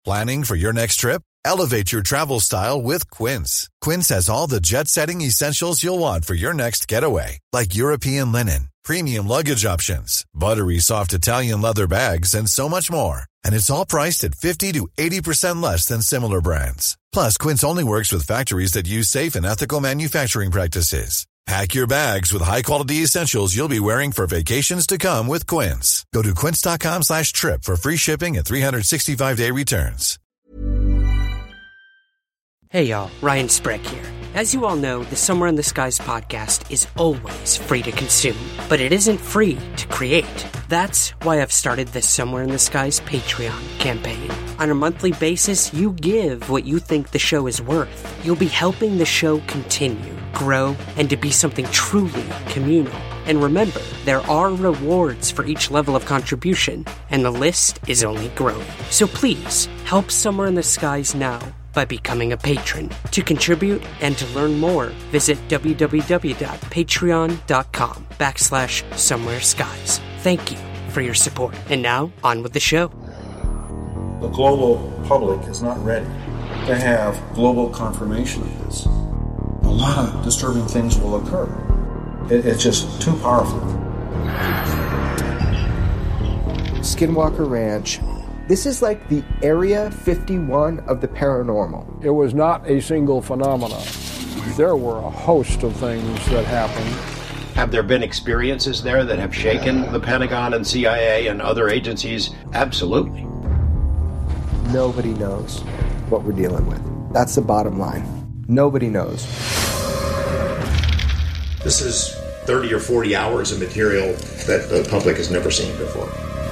Planning for your next trip? Elevate your travel style with Quince. Quince has all the jet-setting essentials you'll want for your next getaway, like European linen, premium luggage options, buttery soft Italian leather bags, and so much more. And it's all priced at 50 to 80% less than similar brands. Plus, Quince only works with factories that use safe and ethical manufacturing practices. Pack your bags with high-quality essentials you'll be wearing for vacations to come with Quince. Go to quince.com/trip for free shipping and 365-day returns. Hey y'all, Ryan Sprague here. As you all know, the Somewhere in the Skies podcast is always free to consume, but it isn't free to create. That's why I've started the Somewhere in the Skies Patreon campaign. On a monthly basis, you give what you think the show is worth. You'll be helping the show continue, grow, and to be something truly communal. And remember, there are rewards for each level of contribution, and the list is only growing. So please, help Somewhere in the Skies now by becoming a patron. To contribute and to learn more, visit www.patreon.com/somewhereskies. Thank you for your support. And now, on with the show. The global public is not ready to have global confirmation of this. A lot of disturbing things will occur. It's just too powerful. Skinwalker Ranch. This is like the Area 51 of the paranormal. It was not a single phenomenon. There were a host of things that happened. Have there been experiences there that have shaken the Pentagon and CIA and other agencies? Absolutely. Nobody knows what we're dealing with. That's the bottom line. Nobody knows. This is 30 or 40 hours of material that the public has never seen before.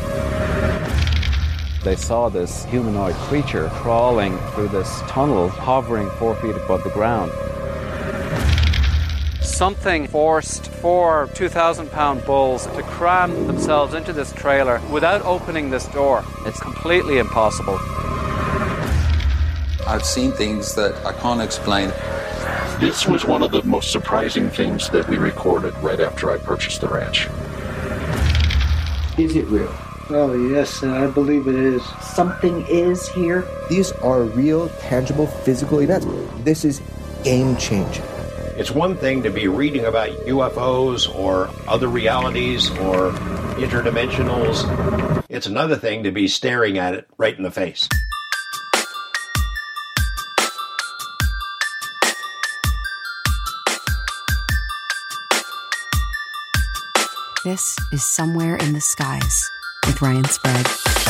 They saw this humanoid creature crawling through this tunnel, hovering 4 feet above the ground. Something forced 4 2,000-pound bulls to cram themselves into this trailer without opening this door. It's completely impossible. I've seen things that I can't explain. This was one of the most surprising things that we recorded right after I purchased the ranch. Is it real? Oh, yes, I believe it is. Something is here. These are real, tangible, physical events. This is game-changing. It's one thing to be reading about UFOs or other realities or interdimensionals. It's another thing to be staring at it right in the face. This is Somewhere in the Skies with Ryan Sprague.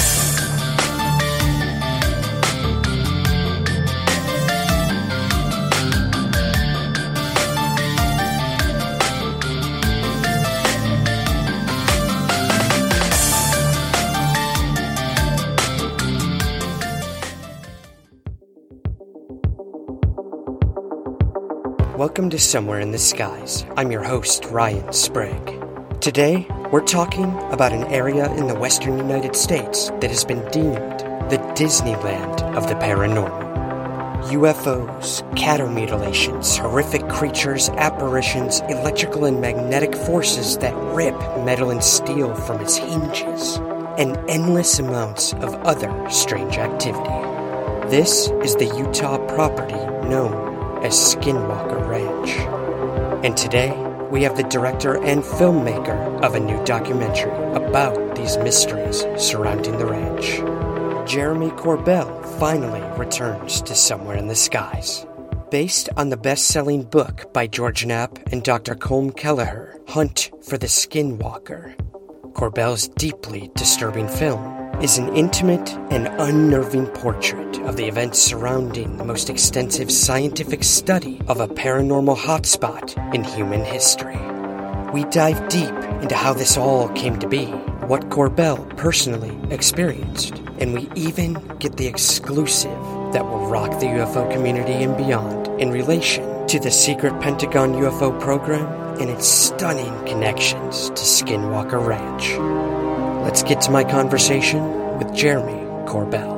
Welcome to Somewhere in the Skies. I'm your host, Ryan Sprague. Today, we're talking about an area in the western United States that has been deemed the Disneyland of the paranormal. UFOs, cattle mutilations, horrific creatures, apparitions, electrical and magnetic forces that rip metal and steel from its hinges, and endless amounts of other strange activity. This is the Utah property known as Skinwalker Ranch. And today, we have the director and filmmaker of a new documentary about these mysteries surrounding the ranch. Jeremy Corbell finally returns to Somewhere in the Skies. Based on the best-selling book by George Knapp and Dr. Colm Kelleher, Hunt for the Skinwalker, Corbell's deeply disturbing film is an intimate and unnerving portrait of the events surrounding the most extensive scientific study of a paranormal hotspot in human history. We dive deep into how this all came to be, what Corbell personally experienced, and we even get the exclusive that will rock the UFO community and beyond in relation to the secret Pentagon UFO program and its stunning connections to Skinwalker Ranch. Let's get to my conversation with Jeremy Corbell.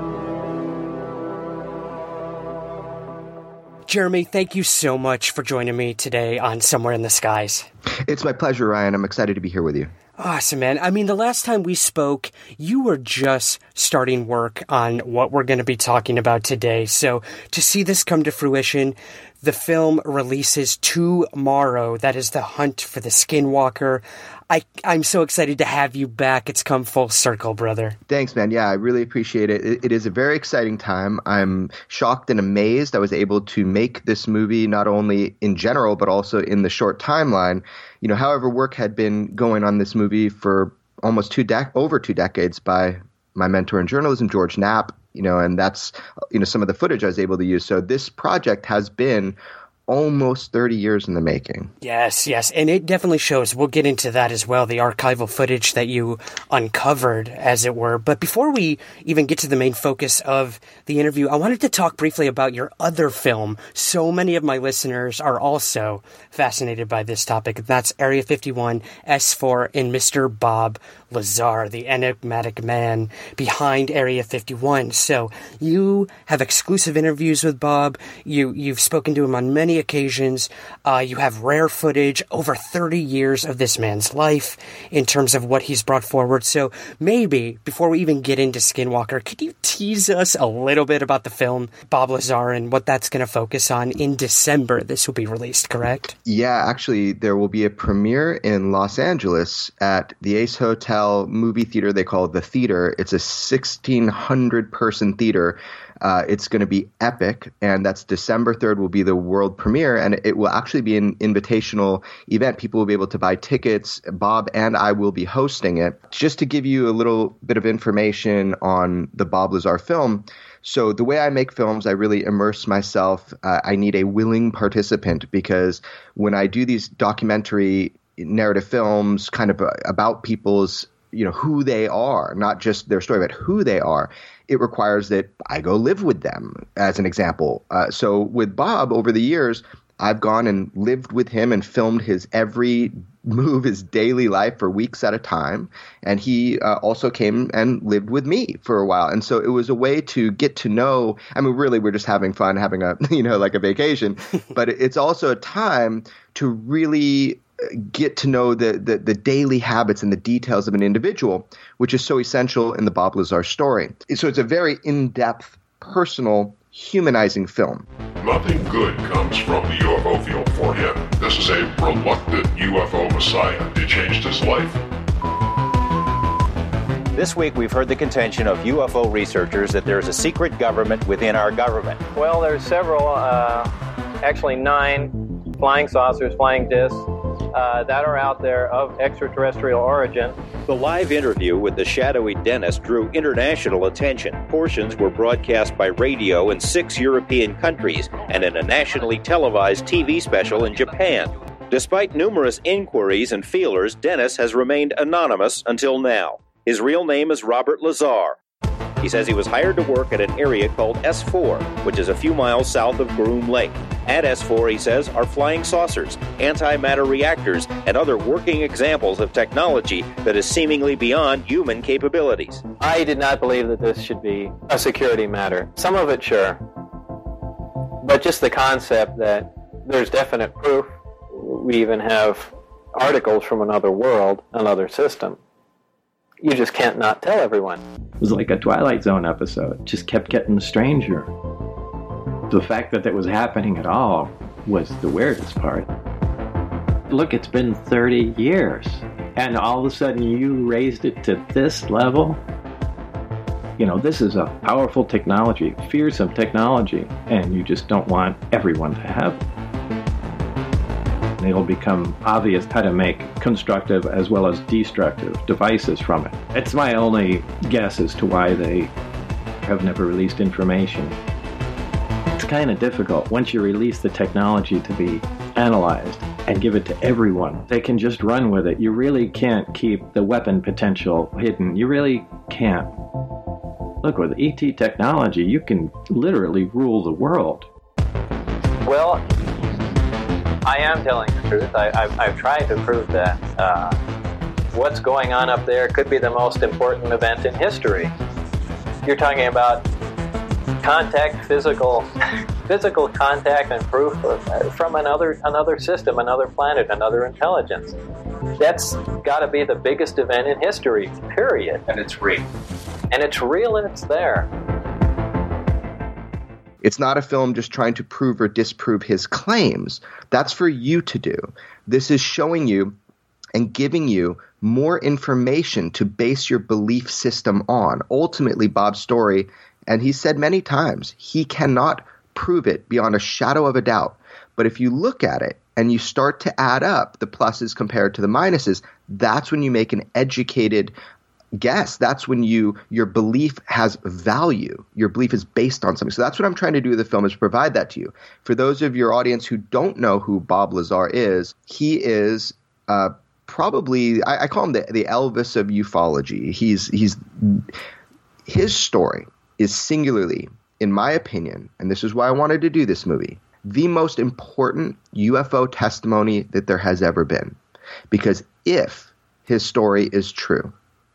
Jeremy, thank you so much for joining me today on Somewhere in the Skies. It's my pleasure, Ryan. I'm excited to be here with you. Awesome, man. I mean, the last time we spoke, you were just starting work on what we're going to be talking about today. So to see this come to fruition, the film releases tomorrow. That is The Hunt for the Skinwalker. I'm so excited to have you back. It's come full circle, brother. Thanks, man. Yeah, I really appreciate it. It is a very exciting time. I'm shocked and amazed I was able to make this movie not only in general, but also in the short timeline. You know, however, work had been going on this movie for almost over 2 decades by my mentor in journalism, George Knapp, you know, and that's, you know, some of the footage I was able to use. So this project has been almost 30 years in the making. Yes. And it definitely shows. We'll get into that as well, the archival footage that you uncovered, as it were. But before we even get to the main focus of the interview, I wanted to talk briefly about your other film. So many of my listeners are also fascinated by this topic. That's Area 51, S4, and Mr. Bob Lazar, the enigmatic man behind Area 51. So you have exclusive interviews with Bob. You've spoken to him on many occasions. You have rare footage, over 30 years of this man's life in terms of what he's brought forward. So maybe, before we even get into Skinwalker, could you tease us a little bit about the film Bob Lazar and what that's going to focus on? In December, this will be released, correct? Yeah, actually, there will be a premiere in Los Angeles at the Ace Hotel movie theater they call The Theater. It's a 1,600-person theater. It's going to be epic, and that's December 3rd will be the world premiere, and it will actually be an invitational event. People will be able to buy tickets. Bob and I will be hosting it. Just to give you a little bit of information on the Bob Lazar film, so the way I make films, I really immerse myself. I need a willing participant, because when I do these documentary narrative films kind of about people's, you know, who they are, not just their story, but who they are, it requires that I go live with them, as an example. So with Bob, over the years, I've gone and lived with him and filmed his every move, his daily life for weeks at a time. And he also came and lived with me for a while. And so it was a way to get to know, I mean, really, we're just having fun, having a, you know, like a vacation. But it's also a time to really get to know the daily habits and the details of an individual, which is so essential in the Bob Lazar story. So it's a very in-depth, personal, humanizing film. Nothing good comes from the UFO field for him. This is a reluctant UFO messiah. It changed his life. This week we've heard the contention of UFO researchers that there's a secret government within our government. Well, there's several, actually 9 flying saucers, flying discs, that are out there of extraterrestrial origin. The live interview with the shadowy Dennis drew international attention. Portions were broadcast by radio in 6 European countries and in a nationally televised TV special in Japan. Despite numerous inquiries and feelers, Dennis has remained anonymous until now. His real name is Robert Lazar. He says he was hired to work at an area called S4, which is a few miles south of Groom Lake. At S4, he says, are flying saucers, antimatter reactors, and other working examples of technology that is seemingly beyond human capabilities. I did not believe that this should be a security matter. Some of it, sure. But just the concept that there's definite proof. We even have articles from another world, another system. You just can't not tell everyone. It was like a Twilight Zone episode. Just kept getting stranger. The fact that was happening at all was the weirdest part. Look, it's been 30 years, and all of a sudden you raised it to this level. You know, this is a powerful technology, fearsome technology, and you just don't want everyone to have it. It'll become obvious how to make constructive as well as destructive devices from it. It's my only guess as to why they have never released information. It's kind of difficult. Once you release the technology to be analyzed and give it to everyone, they can just run with it. You really can't keep the weapon potential hidden. You really can't. Look, with ET technology, you can literally rule the world. Well, I am telling the truth. I've tried to prove that what's going on up there could be the most important event in history. You're talking about contact, physical contact and proof from another system, another planet, another intelligence. That's got to be the biggest event in history, period. And it's real. And it's real and it's there. It's not a film just trying to prove or disprove his claims. That's for you to do. This is showing you and giving you more information to base your belief system on. Ultimately, Bob's story, and he said many times, he cannot prove it beyond a shadow of a doubt. But if you look at it and you start to add up the pluses compared to the minuses, that's when you make an educated guess. That's when your belief has value. Your belief is based on something. So that's what I'm trying to do with the film, is provide that to you. For those of your audience who don't know who Bob Lazar is, he is probably, I call him the Elvis of ufology. His story is singularly, in my opinion, and this is why I wanted to do this movie, the most important UFO testimony that there has ever been. Because if his story is true,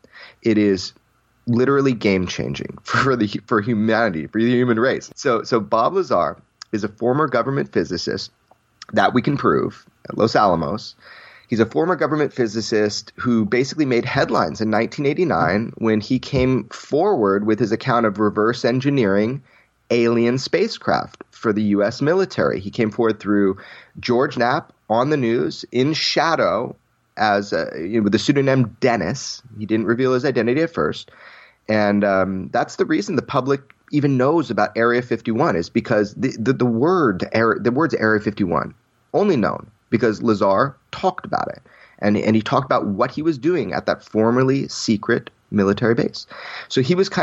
it is literally game-changing for humanity, for the human race. So Bob Lazar is a former government physicist that we can prove at Los Alamos. He's a former government physicist who basically made headlines in 1989 when he came forward with his account of reverse engineering alien spacecraft for the U.S. military. He came forward through George Knapp on the news in shadow as with the pseudonym Dennis. He didn't reveal his identity at first. And that's the reason the public even knows about Area 51, is because the words Area 51 only known because Lazar talked about it. And he talked about what he was doing at that formerly secret military base. So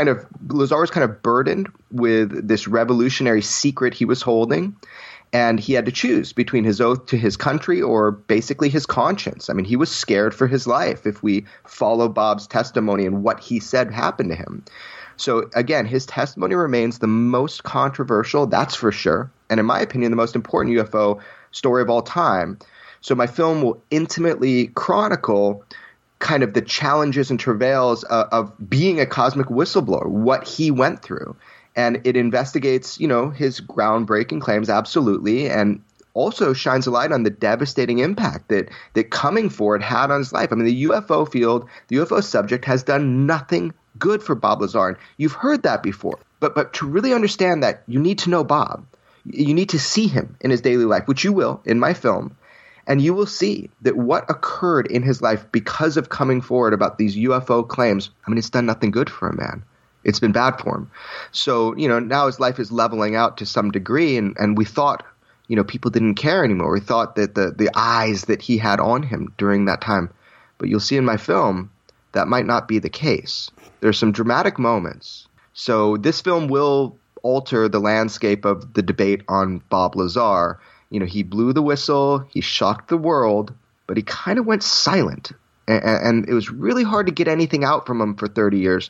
Lazar was kind of burdened with this revolutionary secret he was holding, and he had to choose between his oath to his country or basically his conscience. I mean, he was scared for his life if we follow Bob's testimony and what he said happened to him. So again, his testimony remains the most controversial, that's for sure, and in my opinion, the most important UFO story of all time. So my film will intimately chronicle kind of the challenges and travails of being a cosmic whistleblower, what he went through. And it investigates, his groundbreaking claims, absolutely, and also shines a light on the devastating impact that coming forward had on his life. I mean, the UFO field, the UFO subject has done nothing good for Bob Lazar. And you've heard that before. But to really understand that, you need to know Bob. You need to see him in his daily life, which you will in my film. And you will see that what occurred in his life because of coming forward about these UFO claims, I mean, it's done nothing good for a man. It's been bad for him. So, now his life is leveling out to some degree, and we thought, people didn't care anymore. We thought that the eyes that he had on him during that time. But you'll see in my film that might not be the case. There's some dramatic moments. So this film will alter the landscape of the debate on Bob Lazar. He blew the whistle, he shocked the world, but he kind of went silent. And it was really hard to get anything out from him for 30 years.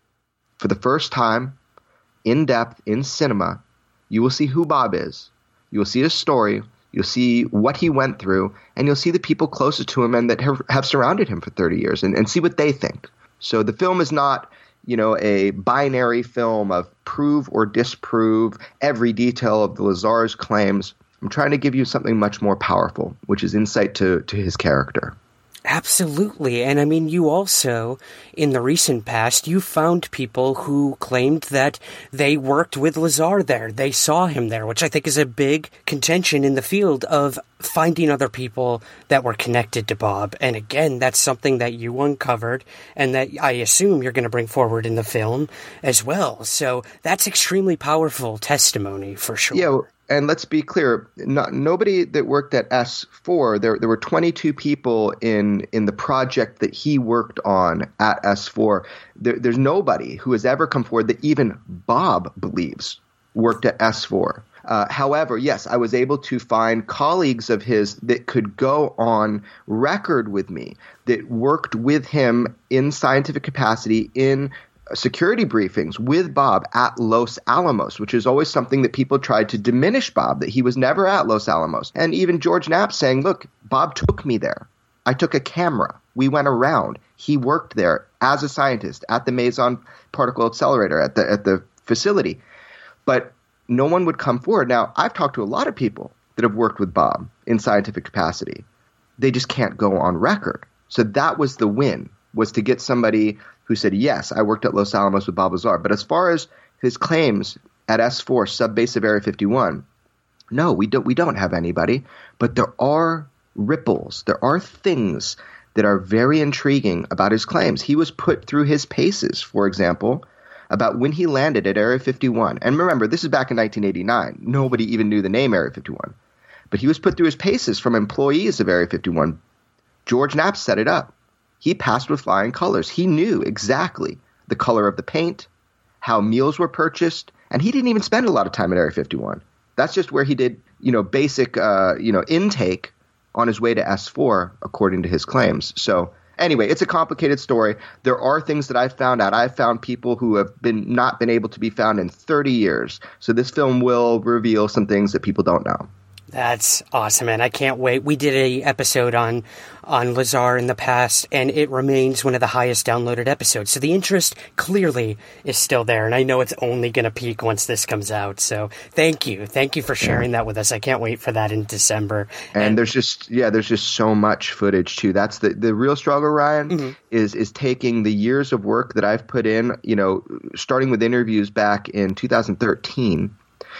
For the first time, in depth, in cinema, you will see who Bob is. You will see his story. You'll see what he went through. And you'll see the people closest to him and that have surrounded him for 30 years and see what they think. So the film is not, a binary film of prove or disprove every detail of the Lazar's claims. I'm trying to give you something much more powerful, which is insight to his character. Absolutely. And I mean, you also, in the recent past, you found people who claimed that they worked with Lazar there. They saw him there, which I think is a big contention in the field of finding other people that were connected to Bob. And again, that's something that you uncovered and that I assume you're going to bring forward in the film as well. So that's extremely powerful testimony for sure. Yeah. And let's be clear, nobody that worked at S4, there were 22 people in the project that he worked on at S4. There's nobody who has ever come forward that even Bob believes worked at S4. However, yes, I was able to find colleagues of his that could go on record with me, that worked with him in scientific capacity in security briefings with Bob at Los Alamos, which is always something that people tried to diminish Bob, that he was never at Los Alamos. And even George Knapp saying, look, Bob took me there. I took a camera. We went around. He worked there as a scientist at the Meson Particle Accelerator at the facility. But no one would come forward. Now, I've talked to a lot of people that have worked with Bob in scientific capacity. they just can't go on record. So that was the win, was to get somebody who said, yes, I worked at Los Alamos with Bob Lazar. But as far as his claims at S4, sub-base of Area 51, no, we don't have anybody. But there are ripples. There are things that are very intriguing about his claims. He was put through his paces, for example, about when he landed at Area 51. And remember, this is back in 1989. Nobody even knew the name Area 51. But he was put through his paces from employees of Area 51. George Knapp set it up. He passed with flying colors. He knew exactly the color of the paint, how meals were purchased, and he didn't even spend a lot of time at Area 51. That's just where he did, basic, intake on his way to S4, according to his claims. So anyway, it's a complicated story. There are things that I've found out. I've found people who have not been able to be found in 30 years. So this film will reveal some things that people don't know. That's awesome, man. I can't wait. We did an episode on Lazar in the past, and it remains one of the highest downloaded episodes. So the interest clearly is still there, and I know it's only going to peak once this comes out. So thank you. Thank you for sharing that with us. I can't wait for that in December. And there's just so much footage, too. That's the real struggle, Ryan, is taking the years of work that I've put in, starting with interviews back in 2013,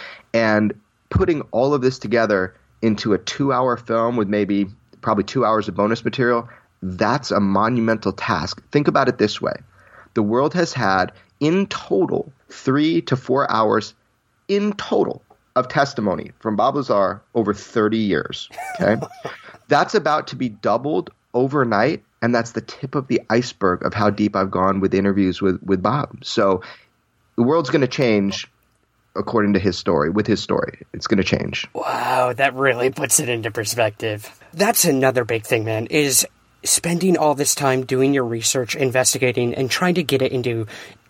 and putting all of this together into a 2-hour film with probably 2 hours of bonus material. That's a monumental task. Think about it this way. The world has had in total 3 to 4 hours in total of testimony from Bob Lazar over 30 years. Okay. That's about to be doubled overnight. And that's the tip of the iceberg of how deep I've gone with interviews with Bob. So the world's going to change according to his story, with his story. It's going to change. Wow, that really puts it into perspective. That's another big thing, man, is spending all this time doing your research, investigating, and trying to get it into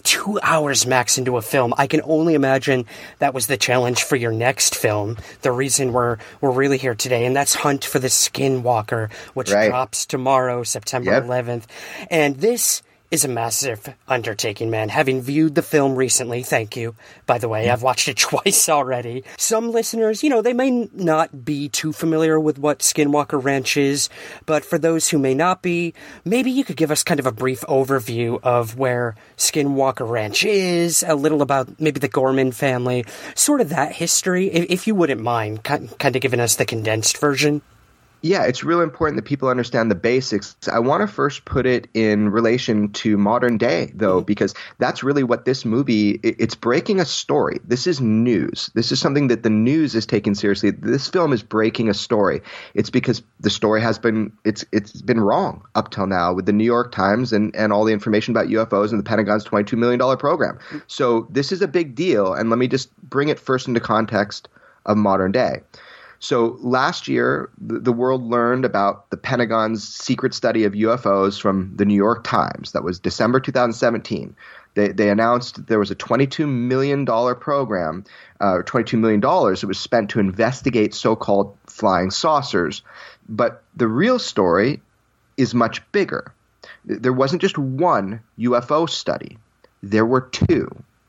2 hours max into a film. I can only imagine that was the challenge for your next film, the reason we're really here today, and that's Hunt for the Skinwalker, which drops tomorrow, September 11th. And this is a massive undertaking, man. Having viewed the film recently, thank you, by the way, I've watched it twice already. Some listeners, they may not be too familiar with what Skinwalker Ranch is, but for those who may not be, maybe you could give us kind of a brief overview of where Skinwalker Ranch is, a little about maybe the Gorman family, sort of that history, if you wouldn't mind kind of giving us the condensed version. Yeah, it's really important that people understand the basics. I want to first put it in relation to modern day, though, because that's really what this movie, it's breaking a story. This is news. This is something that the news is taking seriously. This film is breaking a story. It's because the story has been, it's been wrong up till now with the New York Times and all the information about UFOs and the Pentagon's $22 million program. So this is a big deal. And let me just bring it first into context of modern day. So last year, the world learned about the Pentagon's secret study of UFOs from the New York Times. That was December 2017. They announced that there was a $22 million program, $22 million that was spent to investigate so-called flying saucers. But the real story is much bigger. There wasn't just one UFO study. There were two.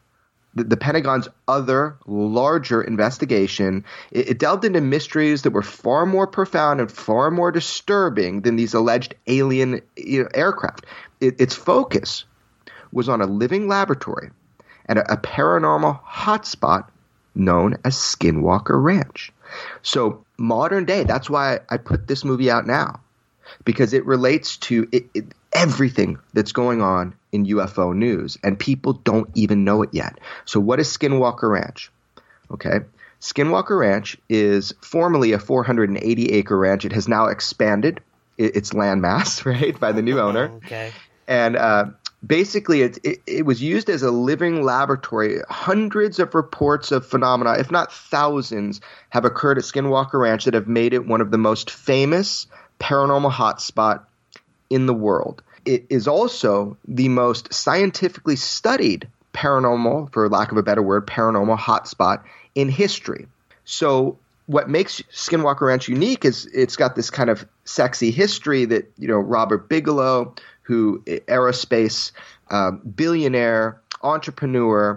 The Pentagon's other larger investigation, it delved into mysteries that were far more profound and far more disturbing than these alleged alien aircraft. Its focus was on a living laboratory and a paranormal hotspot known as Skinwalker Ranch. So modern day, that's why I put this movie out now, because it relates to everything that's going on in UFO news, and people don't even know it yet. So what is Skinwalker Ranch? Okay. Skinwalker Ranch is formerly a 480-acre ranch. It has now expanded its landmass, right, by the new owner. Okay. And basically, it was used as a living laboratory. Hundreds of reports of phenomena, if not thousands, have occurred at Skinwalker Ranch that have made it one of the most famous paranormal hotspot in the world. It is also the most scientifically studied paranormal, for lack of a better word, paranormal hotspot in history. So what makes Skinwalker Ranch unique is it's got this kind of sexy history that, Robert Bigelow, who aerospace billionaire, entrepreneur,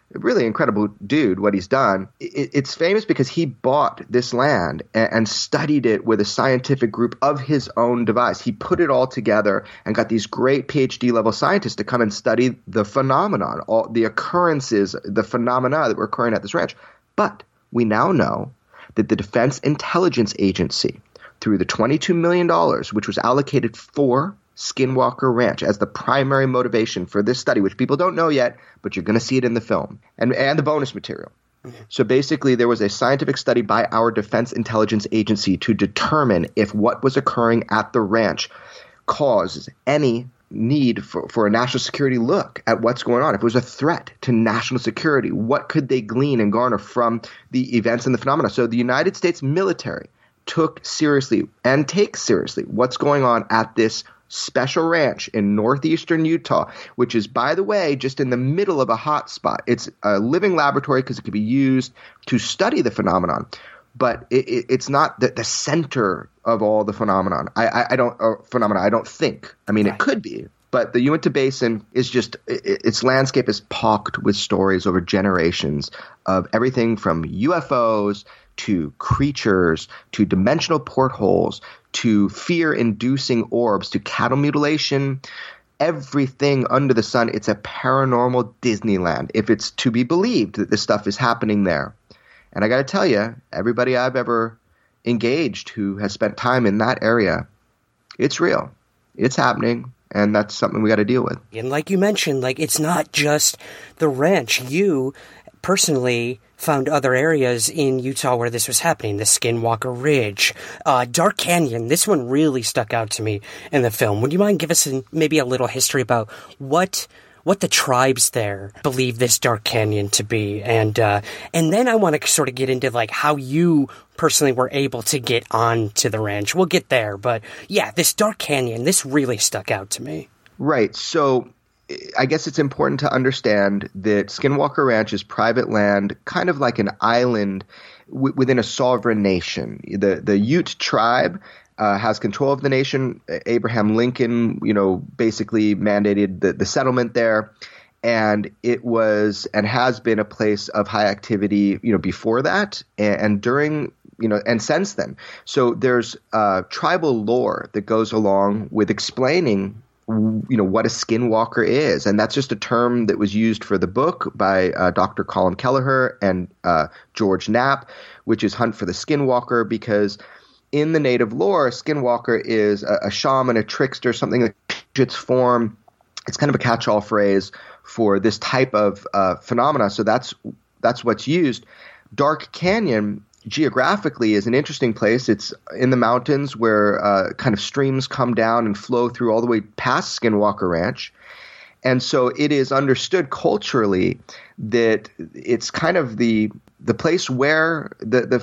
really incredible dude, what he's done. It's famous because he bought this land and studied it with a scientific group of his own device. He put it all together and got these great PhD level scientists to come and study the phenomenon, all the occurrences, the phenomena that were occurring at this ranch. But we now know that the Defense Intelligence Agency, through the $22 million, which was allocated for Skinwalker Ranch as the primary motivation for this study, which people don't know yet, but you're going to see it in the film and the bonus material. So basically, there was a scientific study by our Defense Intelligence Agency to determine if what was occurring at the ranch caused any need for a national security look at what's going on. If it was a threat to national security, what could they glean and garner from the events and the phenomena? So the United States military took seriously and takes seriously what's going on at this special ranch in northeastern Utah, which is, by the way, just in the middle of a hot spot. It's a living laboratory because it could be used to study the phenomenon, but it's not the center of all the phenomenon. I don't think. I mean, It could be, but the Uinta Basin is just its landscape is pocked with stories over generations of everything from UFOs to creatures, to dimensional portholes, to fear-inducing orbs, to cattle mutilation, everything under the sun. It's a paranormal Disneyland, if it's to be believed that this stuff is happening there. And I got to tell you, everybody I've ever engaged who has spent time in that area, it's real. It's happening, and that's something we got to deal with. And like you mentioned, it's not just the ranch. You personally found other areas in Utah where this was happening, the Skinwalker Ridge, Dark Canyon. This one really stuck out to me in the film. Would you mind give us maybe a little history about what the tribes there believe this Dark Canyon to be? And then I want to sort of get into how you personally were able to get onto the ranch. We'll get there, but yeah, this Dark Canyon, this really stuck out to me. Right. So I guess it's important to understand that Skinwalker Ranch is private land, kind of like an island within a sovereign nation. The Ute tribe has control of the nation. Abraham Lincoln, basically mandated the settlement there. And it was and has been a place of high activity, before that and during, and since then. So there's tribal lore that goes along with explaining what a skinwalker is. And that's just a term that was used for the book by Dr. Colin Kelleher and George Knapp, which is Hunt for the Skinwalker, because in the native lore, skinwalker is a shaman, a trickster, something that its form. It's kind of a catch-all phrase for this type of phenomena. So that's what's used. Dark Canyon geographically is an interesting place. It's in the mountains where kind of streams come down and flow through all the way past Skinwalker Ranch. And so it is understood culturally that it's kind of the place where the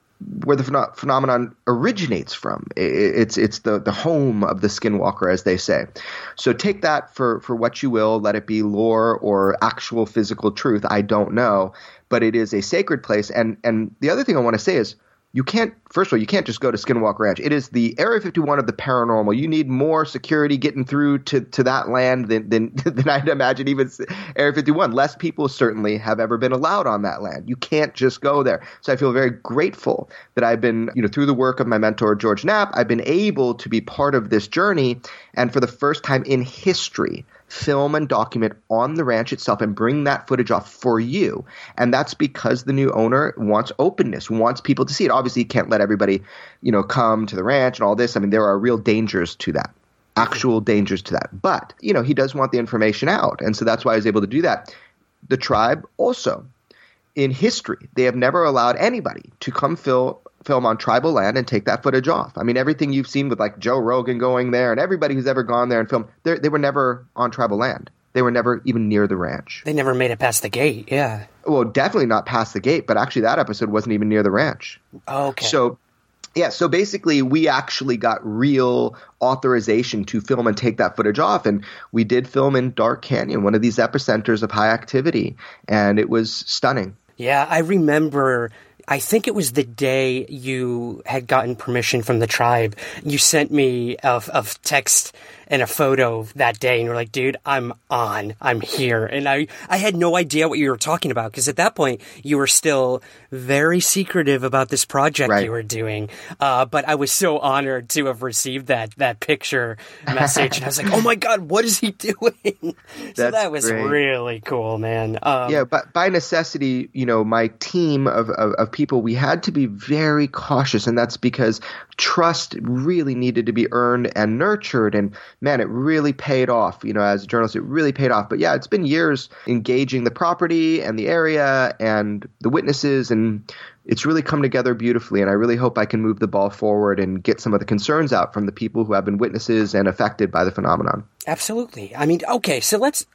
phenomenon originates from. It's the home of the Skinwalker, as they say. So take that for what you will. Let it be lore or actual physical truth. I don't know. But it is a sacred place. And the other thing I want to say is you can't just go to Skinwalker Ranch. It is the Area 51 of the paranormal. You need more security getting through to that land than I'd imagine even Area 51. Less people certainly have ever been allowed on that land. You can't just go there. So I feel very grateful that I've been, through the work of my mentor, George Knapp, I've been able to be part of this journey. And for the first time in history, film and document on the ranch itself and bring that footage off for you. And that's because the new owner wants openness, wants people to see it. Obviously, you can't let everybody, come to the ranch and all this. I mean, there are real dangers to that, actual dangers to that. But, he does want the information out. And so that's why I was able to do that. The tribe also, in history, they have never allowed anybody to come film on tribal land and take that footage off. I mean, everything you've seen with Joe Rogan going there and everybody who's ever gone there and filmed, they were never on tribal land. They were never even near the ranch. They never made it past the gate, yeah. Well, definitely not past the gate, but actually that episode wasn't even near the ranch. Okay. So basically we actually got real authorization to film and take that footage off. And we did film in Dark Canyon, one of these epicenters of high activity. And it was stunning. Yeah, I remember I think it was the day you had gotten permission from the tribe. You sent me a text and a photo that day, and you're like, dude, I'm here. And I had no idea what you were talking about, because at that point, you were still very secretive about this project you were doing. But I was so honored to have received that picture message, and I was like, oh my God, what is he doing? So that was really cool, man. But by necessity, my team of people, we had to be very cautious, and that's because trust really needed to be earned and nurtured, and man, it really paid off. As a journalist, it really paid off. But yeah, it's been years engaging the property and the area and the witnesses, and it's really come together beautifully, and I really hope I can move the ball forward and get some of the concerns out from the people who have been witnesses and affected by the phenomenon. Absolutely. I mean, okay, so let's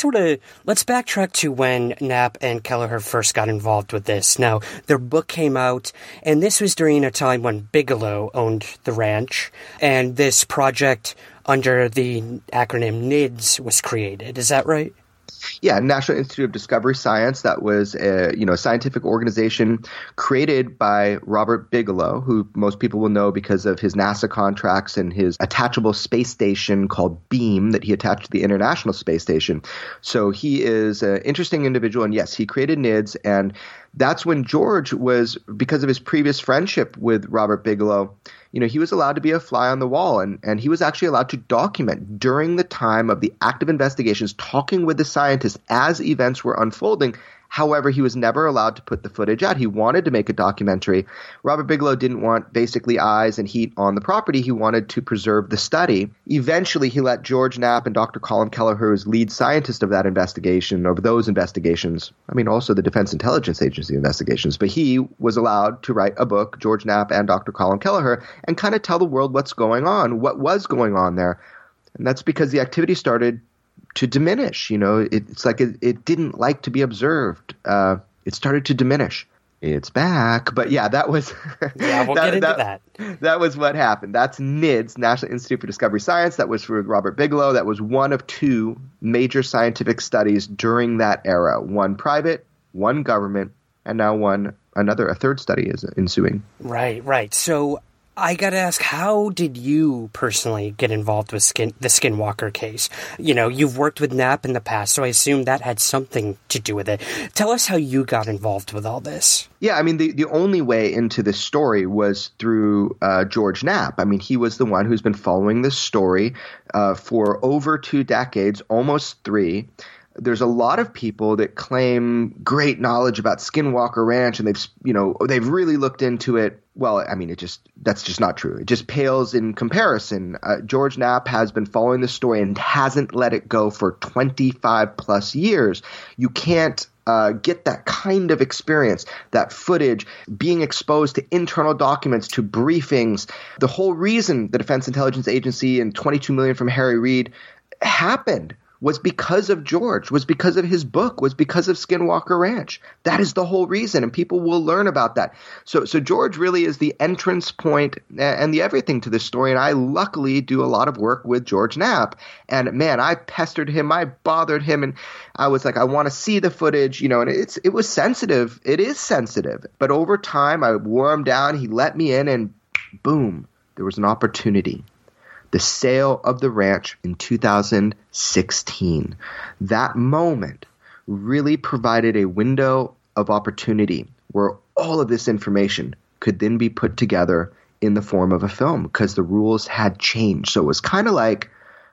backtrack to when Knapp and Kelleher first got involved with this. Now, their book came out, and this was during a time when Bigelow owned the ranch, and this project under the acronym NIDS was created. Is that right? Yeah, National Institute of Discovery Science. That was a scientific organization created by Robert Bigelow, who most people will know because of his NASA contracts and his attachable space station called Beam that he attached to the International Space Station. So he is an interesting individual, and yes, he created NIDS, and that's when George was, because of his previous friendship with Robert Bigelow, he was allowed to be a fly on the wall, and he was actually allowed to document during the time of the active investigations, talking with the scientists as events were unfolding. However, he was never allowed to put the footage out. He wanted to make a documentary. Robert Bigelow didn't want basically eyes and heat on the property. He wanted to preserve the study. Eventually, he let George Knapp and Dr. Colin Kelleher, who's lead scientist of that investigation, of those investigations, also the Defense Intelligence Agency investigations, but he was allowed to write a book, George Knapp and Dr. Colin Kelleher, and kind of tell the world what's going on, what was going on there. And that's because the activity started to diminish. It's like it didn't like to be observed. It started to diminish. It's back. But yeah, that was we'll get into that. That was what happened. That's NIDS, National Institute for Discovery Science. That was for Robert Bigelow. That was one of two major scientific studies during that era. One private, one government, and now a third study is ensuing. Right. So I got to ask, how did you personally get involved with the Skinwalker case? You've worked with Knapp in the past, so I assume that had something to do with it. Tell us how you got involved with all this. Yeah, the only way into this story was through George Knapp. He was the one who's been following this story for over 2 decades, almost 3. There's a lot of people that claim great knowledge about Skinwalker Ranch, and they've really looked into it. Well, that's just not true. It just pales in comparison. George Knapp has been following this story and hasn't let it go for 25 plus years. You can't get that kind of experience, that footage, being exposed to internal documents, to briefings. The whole reason the Defense Intelligence Agency and $22 million from Harry Reid happened was because of George, was because of his book, was because of Skinwalker Ranch. That is the whole reason, and people will learn about that. So George really is the entrance point and the everything to this story, and I luckily do a lot of work with George Knapp. And man, I pestered him, I bothered him, and I was like, I want to see the footage, and it was sensitive. It is sensitive. But over time, I wore him down, he let me in, and boom, there was an opportunity. The sale of the ranch in 2016. That moment really provided a window of opportunity where all of this information could then be put together in the form of a film, because the rules had changed. So it was kind of like,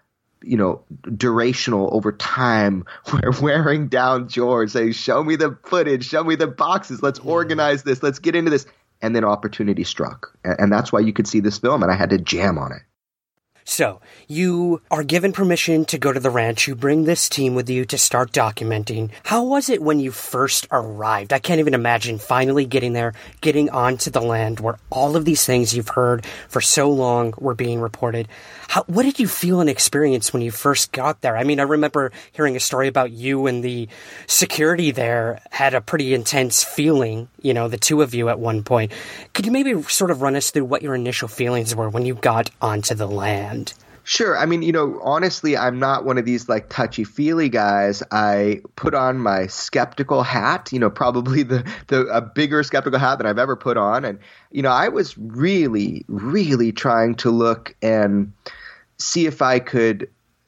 durational over time. We're wearing down George, saying, show me the footage, show me the boxes, let's organize this, let's get into this. And then opportunity struck. And that's why you could see this film, and I had to jam on it. So, you are given permission to go to the ranch. You bring this team with you to start documenting. How was it when you first arrived? I can't even imagine finally getting there, getting onto the land where all of these things you've heard for so long were being reported. What did you feel and experience when you first got there? I remember hearing a story about you and the security there had a pretty intense feeling, the two of you at one point. Could you maybe sort of run us through what your initial feelings were when you got onto the land? Sure. I mean, honestly, I'm not one of these like touchy-feely guys. I put on my skeptical hat, probably a bigger skeptical hat than I've ever put on. And, I was really, really trying to look and see if I could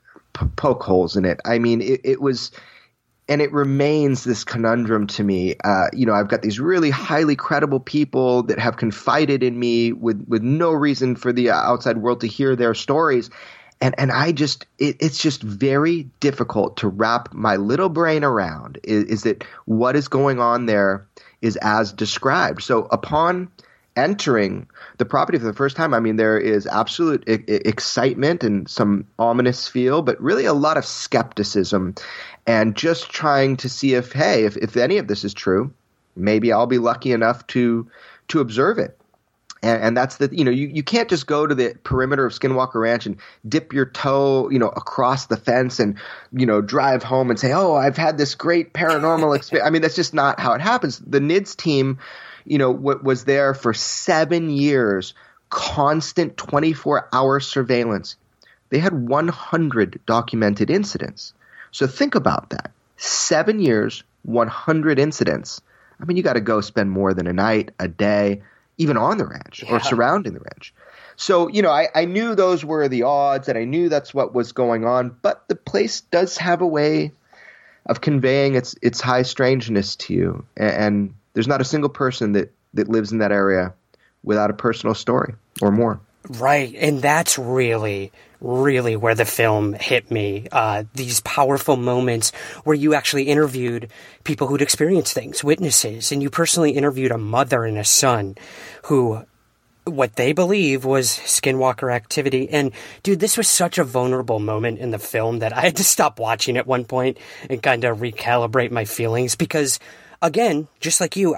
poke holes in it. I mean, it was – and it remains this conundrum to me. I've got these really highly credible people that have confided in me with no reason for the outside world to hear their stories. And it's just very difficult to wrap my little brain around is that what is going on there is as described. So upon entering the property for the first time, I mean, there is absolute excitement and some ominous feel, but really a lot of skepticism and just trying to see if any of this is true, maybe I'll be lucky enough to observe it. And that's you can't just go to the perimeter of Skinwalker Ranch and dip your toe, across the fence and, drive home and say, oh, I've had this great paranormal experience. I mean, that's just not how it happens. The NIDS team, was there for 7 years, constant 24-hour surveillance. They had 100 documented incidents. So think about that. 7 years, 100 incidents. I mean, you got to go spend more than a night, a day, even on the ranch or surrounding the ranch. So, I knew those were the odds and I knew that's what was going on, but the place does have a way of conveying its high strangeness to you. And there's not a single person that lives in that area without a personal story or more. Right, and that's really, really where the film hit me. These powerful moments where you actually interviewed people who'd experienced things, witnesses, and you personally interviewed a mother and a son who, what they believe was Skinwalker activity. And, dude, this was such a vulnerable moment in the film that I had to stop watching at one point and kind of recalibrate my feelings because, again, just like you,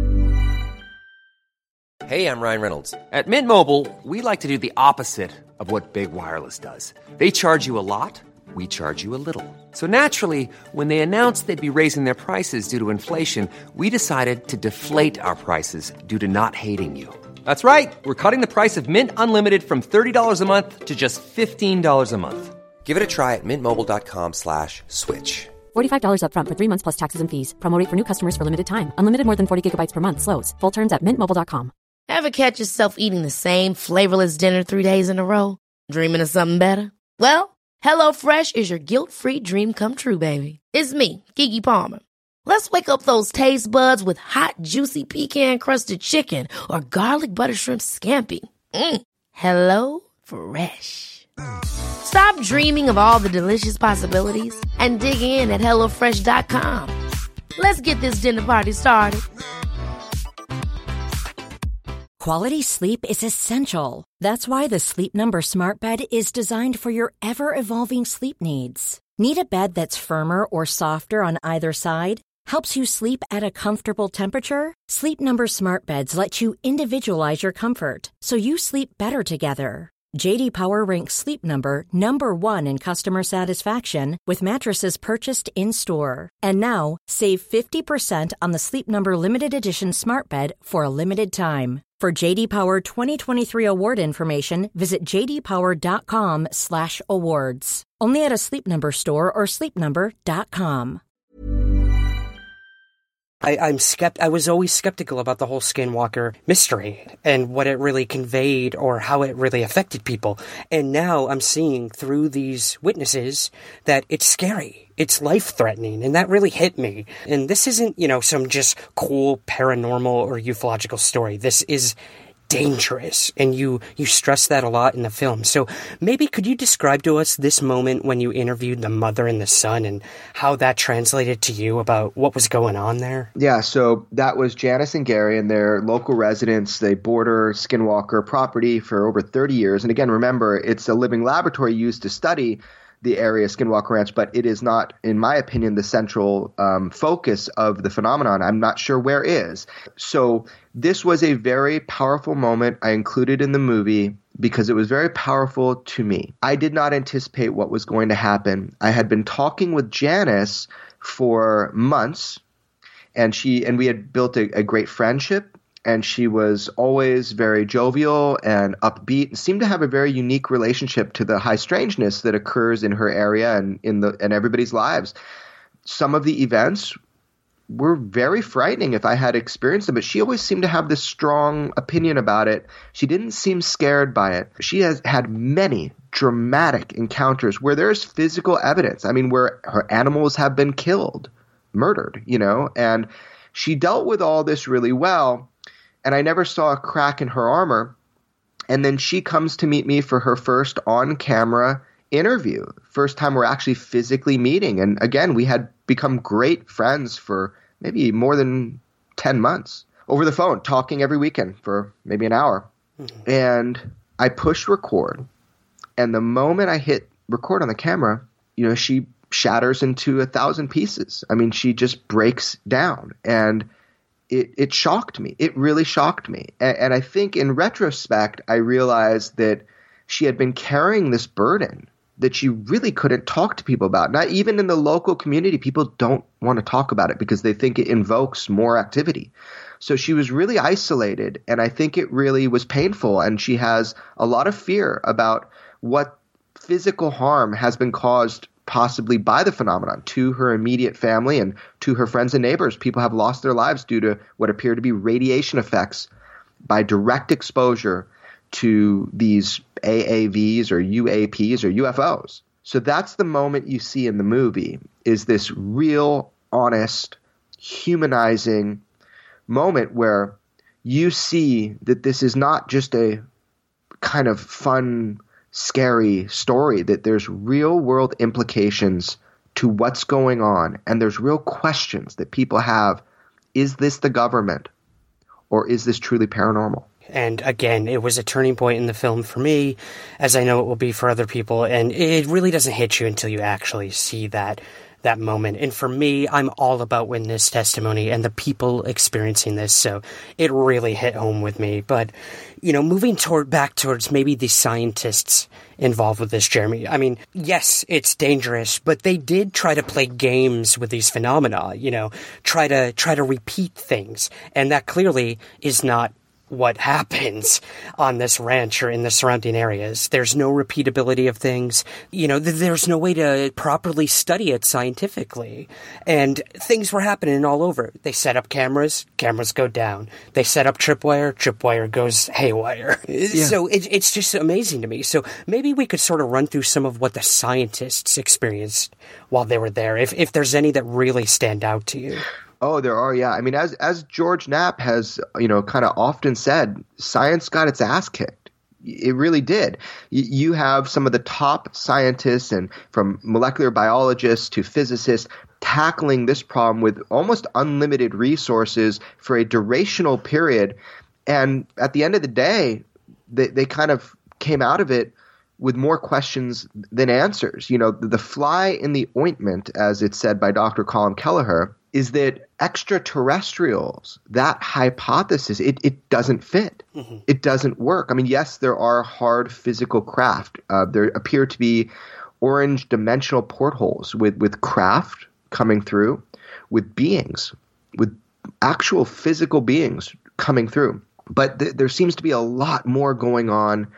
Hey, I'm Ryan Reynolds. At Mint Mobile, we like to do the opposite of what Big Wireless does. They charge you a lot, we charge you a little. So naturally, when they announced they'd be raising their prices due to inflation, we decided to deflate our prices due to not hating you. That's right. We're cutting the price of Mint Unlimited from $30 a month to just $15 a month. Give it a try at mintmobile.com/switch. $45 up front for 3 months plus taxes and fees. Promo rate for new customers for limited time. Unlimited more than 40 gigabytes per month. Slows full terms at mintmobile.com. Ever catch yourself eating the same flavorless dinner 3 days in a row? Dreaming of something better? Well, HelloFresh is your guilt-free dream come true, baby. It's me, Keke Palmer. Let's wake up those taste buds with hot, juicy pecan-crusted chicken or garlic butter shrimp scampi. Hello Fresh. Stop dreaming of all the delicious possibilities and dig in at HelloFresh.com. Let's get this dinner party started. Quality sleep is essential. That's why the Sleep Number Smart Bed is designed for your ever-evolving sleep needs. Need a bed that's firmer or softer on either side? Helps you sleep at a comfortable temperature? Sleep Number Smart Beds let you individualize your comfort, so you sleep better together. J.D. Power ranks Sleep Number number 1 in customer satisfaction with mattresses purchased in-store. And now, save 50% on the Sleep Number Limited Edition Smart Bed for a limited time. For J.D. Power 2023 award information, visit jdpower.com/awards. Only at a Sleep Number store or sleepnumber.com. I was always skeptical about the whole Skinwalker mystery and what it really conveyed or how it really affected people. And now I'm seeing through these witnesses that it's scary. It's life-threatening, and that really hit me. And this isn't, some just cool paranormal or ufological story. This is dangerous, and you stress that a lot in the film. So maybe could you describe to us this moment when you interviewed the mother and the son and how that translated to you about what was going on there? Yeah, so that was Janice and Gary and their local residents. They border Skinwalker property for over 30 years. And again, remember, it's a living laboratory used to study the area Skinwalker Ranch, but it is not, in my opinion, the central focus of the phenomenon. I'm not sure where is. So this was a very powerful moment I included in the movie because it was very powerful to me. I did not anticipate what was going to happen. I had been talking with Janice for months, and we had built a great friendship. and she was always very jovial and upbeat, and seemed to have a very unique relationship to the high strangeness that occurs in her area and in everybody's lives. Some of the events were very frightening if I had experienced them, but she always seemed to have this strong opinion about it. She didn't seem scared by it. She has had many dramatic encounters where there's physical evidence. I mean, where her animals have been killed, murdered, and she dealt with all this really well, and I never saw a crack in her armor. And then she comes to meet me for her first on-camera interview, first time we're actually physically meeting. And again, we had become great friends for maybe more than 10 months over the phone, talking every weekend for maybe an hour. Mm-hmm. And I pushed record, and the moment I hit record on the camera, she shatters into 1,000 pieces. I mean, she just breaks down, and it shocked me. It really shocked me. And I think in retrospect, I realized that she had been carrying this burden that she really couldn't talk to people about. Not even in the local community, people don't want to talk about it because they think it invokes more activity. So she was really isolated, and I think it really was painful, and she has a lot of fear about what physical harm has been caused possibly by the phenomenon to her immediate family and to her friends and neighbors. People have lost their lives due to what appear to be radiation effects by direct exposure to these AAVs or UAPs or UFOs. So that's the moment you see in the movie, is this real, honest, humanizing moment where you see that this is not just a kind of fun, scary story, that there's real world implications to what's going on, and there's real questions that people have. Is this the government, or is this truly paranormal? And again, it was a turning point in the film for me, as I know it will be for other people, and it really doesn't hit you until you actually see that moment. And for me, I'm all about witness testimony and the people experiencing this, so it really hit home with me. But, moving back towards maybe the scientists involved with this, Jeremy, I mean, yes, it's dangerous, but they did try to play games with these phenomena, try to repeat things, and that clearly is not what happens on this ranch or in the surrounding areas. There's no repeatability of things. There's no way to properly study it scientifically. And things were happening all over. They set up cameras go down. They set up tripwire goes haywire. Yeah. So it's just amazing to me. So maybe we could sort of run through some of what the scientists experienced while they were there, if there's any that really stand out to you. Oh, there are, yeah. I mean, as George Knapp has, kind of often said, science got its ass kicked. It really did. You have some of the top scientists, and from molecular biologists to physicists, tackling this problem with almost unlimited resources for a durational period. And at the end of the day, they kind of came out of it with more questions than answers. The fly in the ointment, as it's said by Dr. Colin Kelleher, is that extraterrestrials, that hypothesis, it doesn't fit. Mm-hmm. It doesn't work. I mean, yes, there are hard physical craft. There appear to be orange dimensional portholes with craft coming through, with beings, with actual physical beings coming through. But there seems to be a lot more going on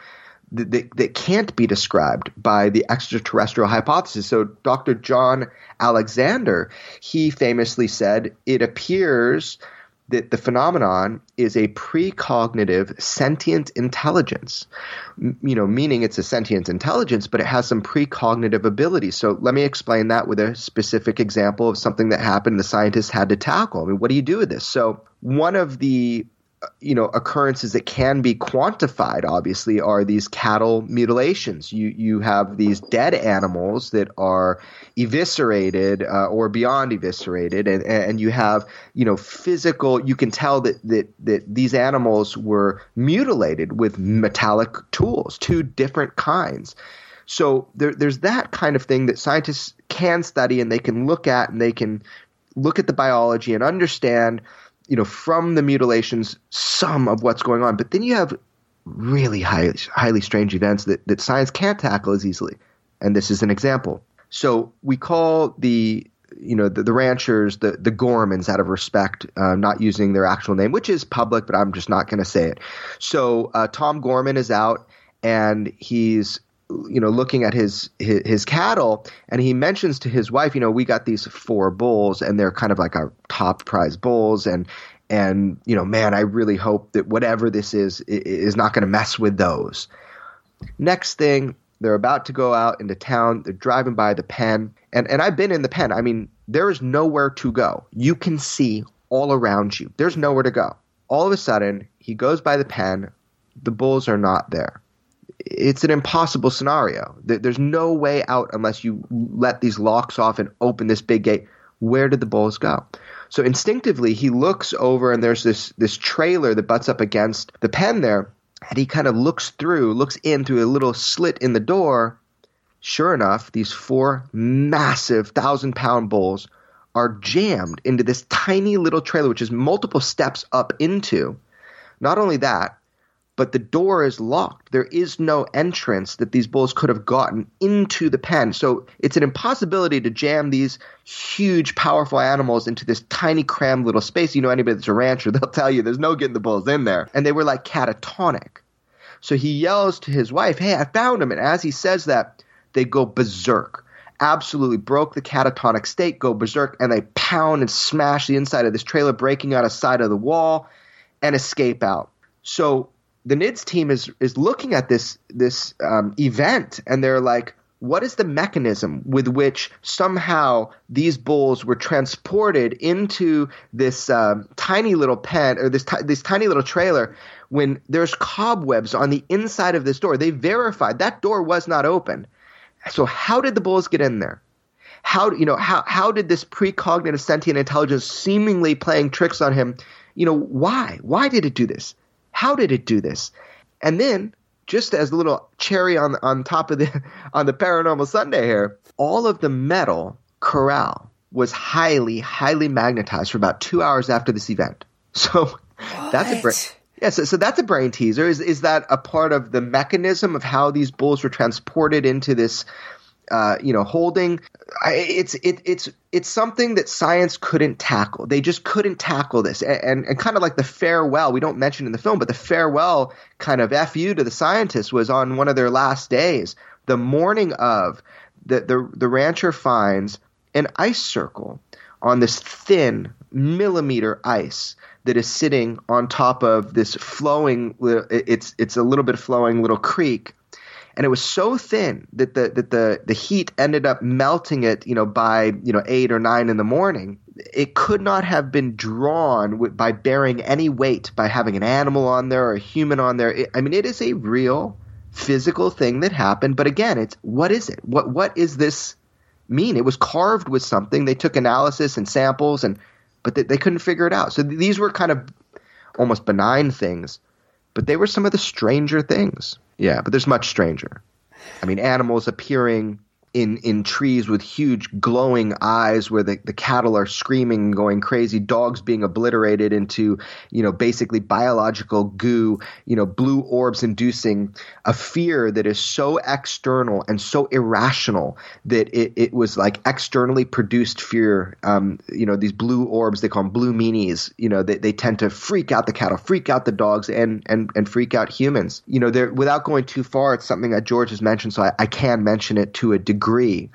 that can't be described by the extraterrestrial hypothesis. So Dr. John Alexander, he famously said, it appears that the phenomenon is a precognitive sentient intelligence, meaning it's a sentient intelligence, but it has some precognitive abilities. So let me explain that with a specific example of something that happened the scientists had to tackle. I mean, what do you do with this? So one of the occurrences that can be quantified, obviously, are these cattle mutilations. You have these dead animals that are eviscerated or beyond eviscerated, and you have physical. You can tell that these animals were mutilated with metallic tools, two different kinds. So there's that kind of thing that scientists can study, and they can look at, and they can look at the biology and understand, from the mutilations, some of what's going on. But then you have really highly strange events that science can't tackle as easily. And this is an example. So we call the the ranchers, the Gormans, out of respect, not using their actual name, which is public, but I'm just not going to say it. So Tom Gorman is out, and he's looking at his cattle, and he mentions to his wife, we got these 4 bulls, and they're kind of like our top prize bulls, and man, I really hope that whatever this is not going to mess with those. Next thing, they're about to go out into town. They're driving by the pen, and I've been in the pen. I mean, there is nowhere to go. You can see all around you. There's nowhere to go. All of a sudden, he goes by the pen. The bulls are not there. It's an impossible scenario. There's no way out unless you let these locks off and open this big gate. Where did the bulls go? So instinctively, he looks over, and there's this trailer that butts up against the pen there, and he kind of looks in through a little slit in the door. Sure enough, these 4 massive 1,000-pound bulls are jammed into this tiny little trailer, which is multiple steps up into. Not only that, but the door is locked. There is no entrance that these bulls could have gotten into the pen. So it's an impossibility to jam these huge, powerful animals into this tiny, crammed little space. Anybody that's a rancher, they'll tell you there's no getting the bulls in there. And they were like catatonic. So he yells to his wife, "Hey, I found him." And as he says that, they go berserk. Absolutely broke the catatonic state, go berserk, and they pound and smash the inside of this trailer, breaking out a side of the wall, and escape out. So the NIDS team is looking at this event, and they're like, what is the mechanism with which somehow these bulls were transported into this tiny little pen, or this tiny little trailer, when there's cobwebs on the inside of this door? They verified that door was not open. So how did the bulls get in there? How did this precognitive sentient intelligence seemingly playing tricks on him? Why? Why did it do this? How did it do this? And then, just as a little cherry on top of the Paranormal Sunday here, all of the metal corral was highly, highly magnetized for about 2 hours after this event. So that's a brain. Yeah, so that's a brain teaser. Is that a part of the mechanism of how these bulls were transported into this holding? It's something that science couldn't tackle. They just couldn't tackle this. And kind of like the farewell, we don't mention in the film, but the farewell kind of FU to the scientists was on one of their last days. The morning of, the rancher finds an ice circle on this thin millimeter ice that is sitting on top of this flowing, it's a little bit flowing little creek. And it was so thin that the heat ended up melting it, by 8 or 9 in the morning. It could not have been drawn by bearing any weight, by having an animal on there or a human on there. It is a real physical thing that happened. But again, what is it? What is this mean? It was carved with something. They took analysis and samples, but they couldn't figure it out. So these were kind of almost benign things, but they were some of the stranger things. Yeah, but there's much stranger. Animals appearing in trees with huge glowing eyes where the cattle are screaming and going crazy, dogs being obliterated into, basically biological goo, blue orbs inducing a fear that is so external and so irrational that it was like externally produced fear. These blue orbs, they call them blue meanies, they tend to freak out the cattle, freak out the dogs, and freak out humans. Without going too far, it's something that George has mentioned, so I can mention it to a degree.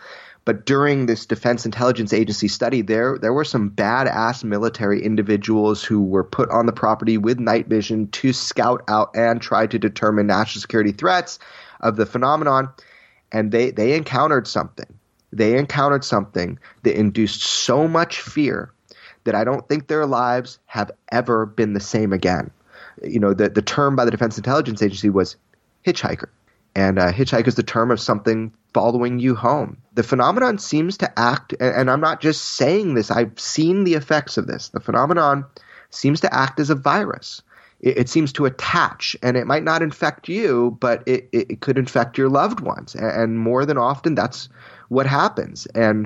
But during this Defense Intelligence Agency study, there were some badass military individuals who were put on the property with night vision to scout out and try to determine national security threats of the phenomenon. And they encountered something. They encountered something that induced so much fear that I don't think their lives have ever been the same again. The term by the Defense Intelligence Agency was hitchhiker. And hitchhike is the term of something following you home. The phenomenon seems to act, and I'm not just saying this, I've seen the effects of this. The phenomenon seems to act as a virus. It seems to attach, and it might not infect you, but it could infect your loved ones. And more than often, that's what happens. And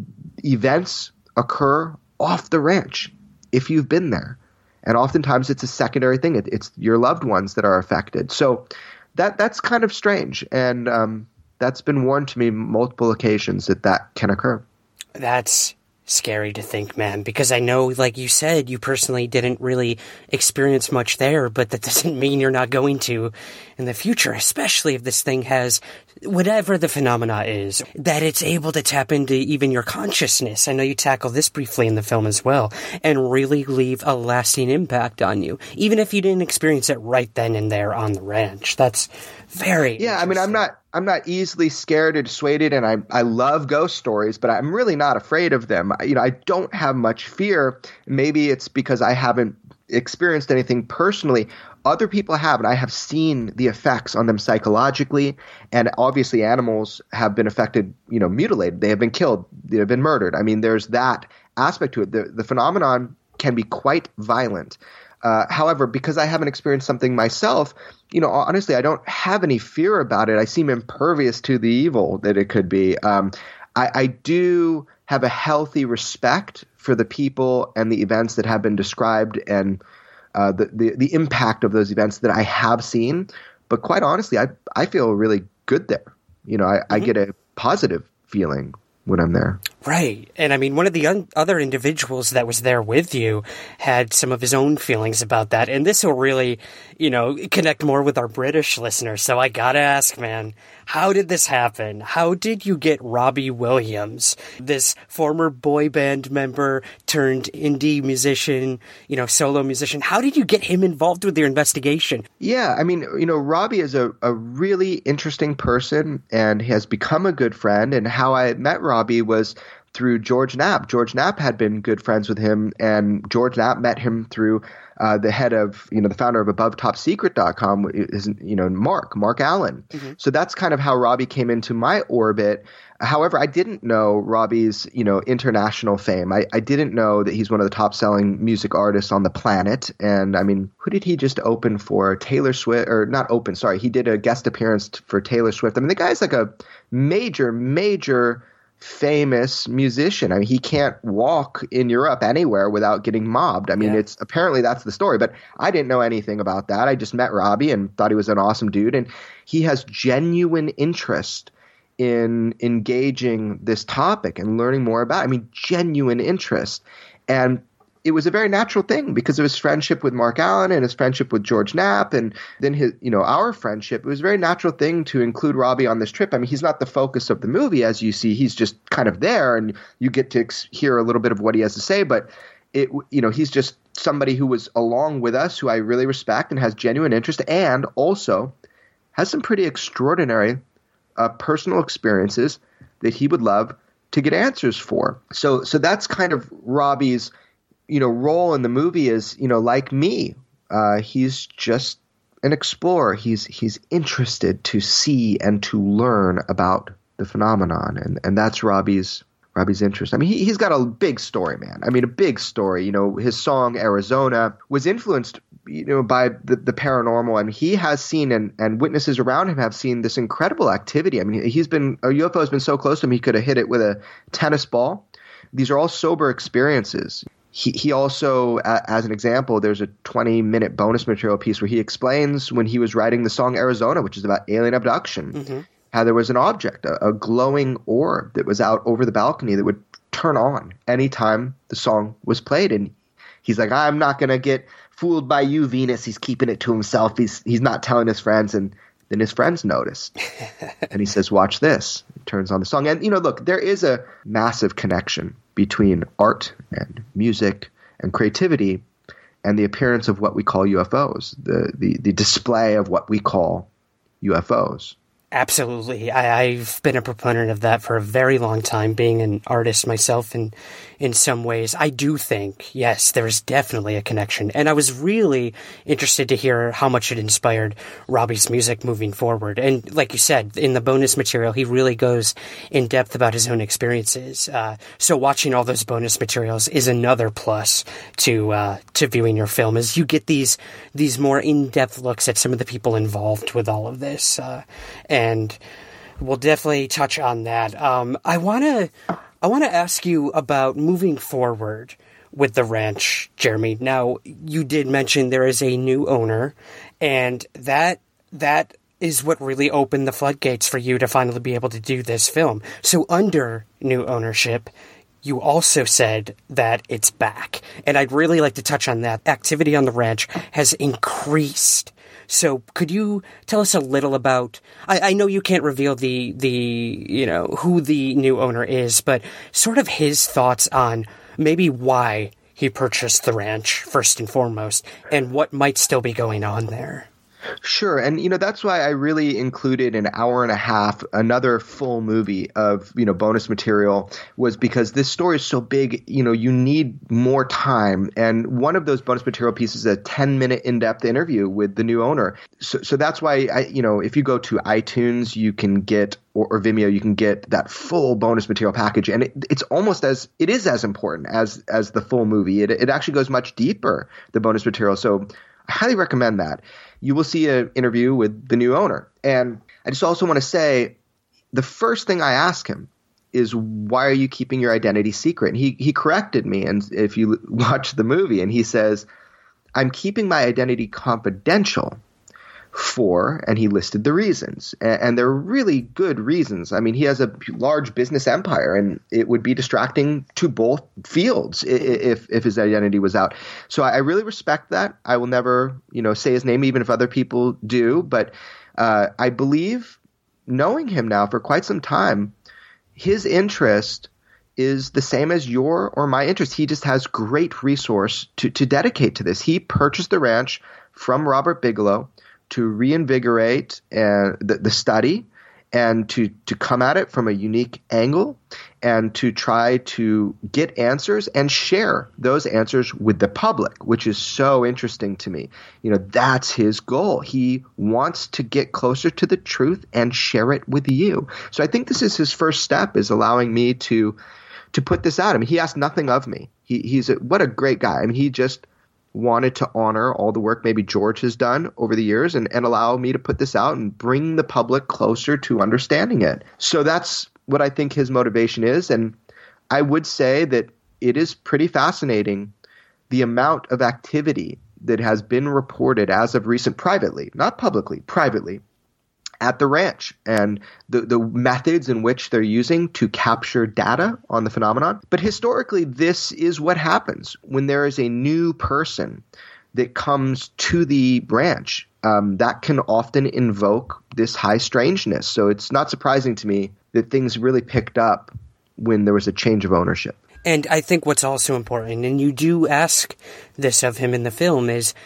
events occur off the ranch if you've been there. And oftentimes it's a secondary thing. It's your loved ones that are affected. So that's kind of strange, and that's been warned to me multiple occasions that can occur. That's scary to think, man, because I know, like you said, you personally didn't really experience much there, but that doesn't mean you're not going to in the future, especially if this thing has, whatever the phenomena is, that it's able to tap into even your consciousness. I know you tackle this briefly in the film as well, and really leave a lasting impact on you, even if you didn't experience it right then and there on the ranch. That's very I mean, I'm not easily scared or dissuaded, and I love ghost stories, but I'm really not afraid of them. I don't have much fear. Maybe it's because I haven't experienced anything personally. Other people have, and I have seen the effects on them psychologically, and obviously animals have been affected, mutilated. They have been killed. They have been murdered. I mean, there's that aspect to it. The phenomenon can be quite violent. However, because I haven't experienced something myself, honestly, I don't have any fear about it. I seem impervious to the evil that it could be. I do have a healthy respect for the people and the events that have been described and the impact of those events that I have seen. But quite honestly, I feel really good there. I get a positive feeling when I'm there. Right. And I mean, one of the other individuals that was there with you had some of his own feelings about that. And this will really, connect more with our British listeners. So I gotta ask, man, how did this happen? How did you get Robbie Williams, this former boy band member turned indie musician, solo musician? How did you get him involved with your investigation? Yeah, I mean, Robbie is a really interesting person and has become a good friend. And how I met Robbie was through George Knapp. George Knapp had been good friends with him, and George Knapp met him through the head of, the founder of AboveTopSecret.com is, Mark Allen. Mm-hmm. So that's kind of how Robbie came into my orbit. However, I didn't know Robbie's, international fame. I didn't know that he's one of the top selling music artists on the planet. And I mean, who did he just open for? Taylor Swift, or not open, sorry. He did a guest appearance for Taylor Swift. I mean, the guy's like a major famous musician. I mean, he can't walk in Europe anywhere without getting mobbed. I mean, it's apparently that's the story, but I didn't know anything about that. I just met Robbie and thought he was an awesome dude. And he has genuine interest in engaging this topic and learning more about it. I mean, genuine interest. And it was a very natural thing because of his friendship with Mark Allen and his friendship with George Knapp, and then his, our friendship. It was a very natural thing to include Robbie on this trip. I mean, he's not the focus of the movie, as you see. He's just kind of there, and you get to hear a little bit of what he has to say. But he's just somebody who was along with us, who I really respect and has genuine interest, and also has some pretty extraordinary personal experiences that he would love to get answers for. So that's kind of Robbie's role in the movie is, like me, he's just an explorer. He's interested to see and to learn about the phenomenon. And that's Robbie's interest. I mean, he's got a big story, man. I mean, a big story. his song Arizona was influenced, by the paranormal. I mean, he has seen and witnesses around him have seen this incredible activity. I mean, a UFO has been so close to him, he could have hit it with a tennis ball. These are all sober experiences. He also, as an example, there's a 20-minute bonus material piece where he explains when he was writing the song Arizona, which is about alien abduction, how there was an object, a glowing orb that was out over the balcony that would turn on anytime the song was played. And he's like, I'm not going to get fooled by you, Venus. He's keeping it to himself. He's not telling his friends. And then his friends noticed. And he says, watch this. He turns on the song. And, look, there is a massive connection between art and music and creativity and the appearance of what we call UFOs, the display of what we call UFOs. Absolutely. I've been a proponent of that for a very long time, being an artist myself in some ways. I do think, yes, there's definitely a connection. And I was really interested to hear how much it inspired Robbie's music moving forward. And like you said, in the bonus material, he really goes in depth about his own experiences. So watching all those bonus materials is another plus to viewing your film, as you get these more in-depth looks at some of the people involved with all of this. And we'll definitely touch on that. I want to ask you about moving forward with the ranch, Jeremy. Now, you did mention there is a new owner, and that is what really opened the floodgates for you to finally be able to do this film. So under new ownership, you also said that it's back. And I'd really like to touch on that. Activity on the ranch has increased. So could you tell us a little about, I know you can't reveal who the new owner is, but sort of his thoughts on maybe why he purchased the ranch first and foremost, and what might still be going on there. Sure. And, that's why I really included an hour and a half, another full movie of, bonus material, was because this story is so big, you need more time. And one of those bonus material pieces is a 10-minute in-depth interview with the new owner. So that's why, if you go to iTunes, you can get, or Vimeo, you can get that full bonus material package. And it's almost as important as the full movie. It actually goes much deeper, the bonus material. So I highly recommend that. You will see an interview with the new owner. And I just also want to say, the first thing I ask him is, why are you keeping your identity secret? And he corrected me. And if you watch the movie, and he says, I'm keeping my identity confidential and he listed the reasons. And they're really good reasons. I mean, he has a large business empire, and it would be distracting to both fields if his identity was out. So I really respect that. I will never, say his name, even if other people do. But I believe, knowing him now for quite some time, his interest is the same as your or my interest. He just has great resource to dedicate to this. He purchased the ranch from Robert Bigelow to reinvigorate the study, and to come at it from a unique angle, and to try to get answers and share those answers with the public, which is so interesting to me. That's his goal. He wants to get closer to the truth and share it with you. So I think this is his first step, is allowing me to put this out. I mean, he asked nothing of me. What a great guy. I mean, he just wanted to honor all the work maybe George has done over the years, and allow me to put this out and bring the public closer to understanding it. So that's what I think his motivation is. And I would say that it is pretty fascinating, the amount of activity that has been reported as of recent privately, not publicly, privately, at the ranch, and the methods in which they're using to capture data on the phenomenon. But historically, this is what happens when there is a new person that comes to the ranch. That can often invoke this high strangeness. So it's not surprising to me that things really picked up when there was a change of ownership. And I think what's also important, and you do ask this of him in the film, is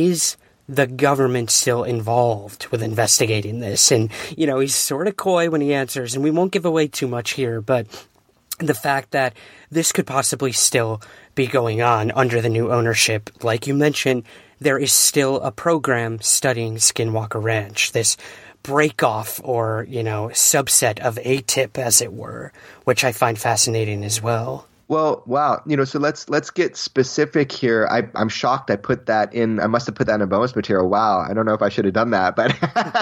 the government still involved with investigating this? And, he's sort of coy when he answers, and we won't give away too much here, but the fact that this could possibly still be going on under the new ownership, like you mentioned, there is still a program studying Skinwalker Ranch, this break-off or, subset of ATIP, as it were, which I find fascinating as well. Well, wow. So let's get specific here. I'm shocked I put that in. I must have put that in bonus material. Wow. I don't know if I should have done that, but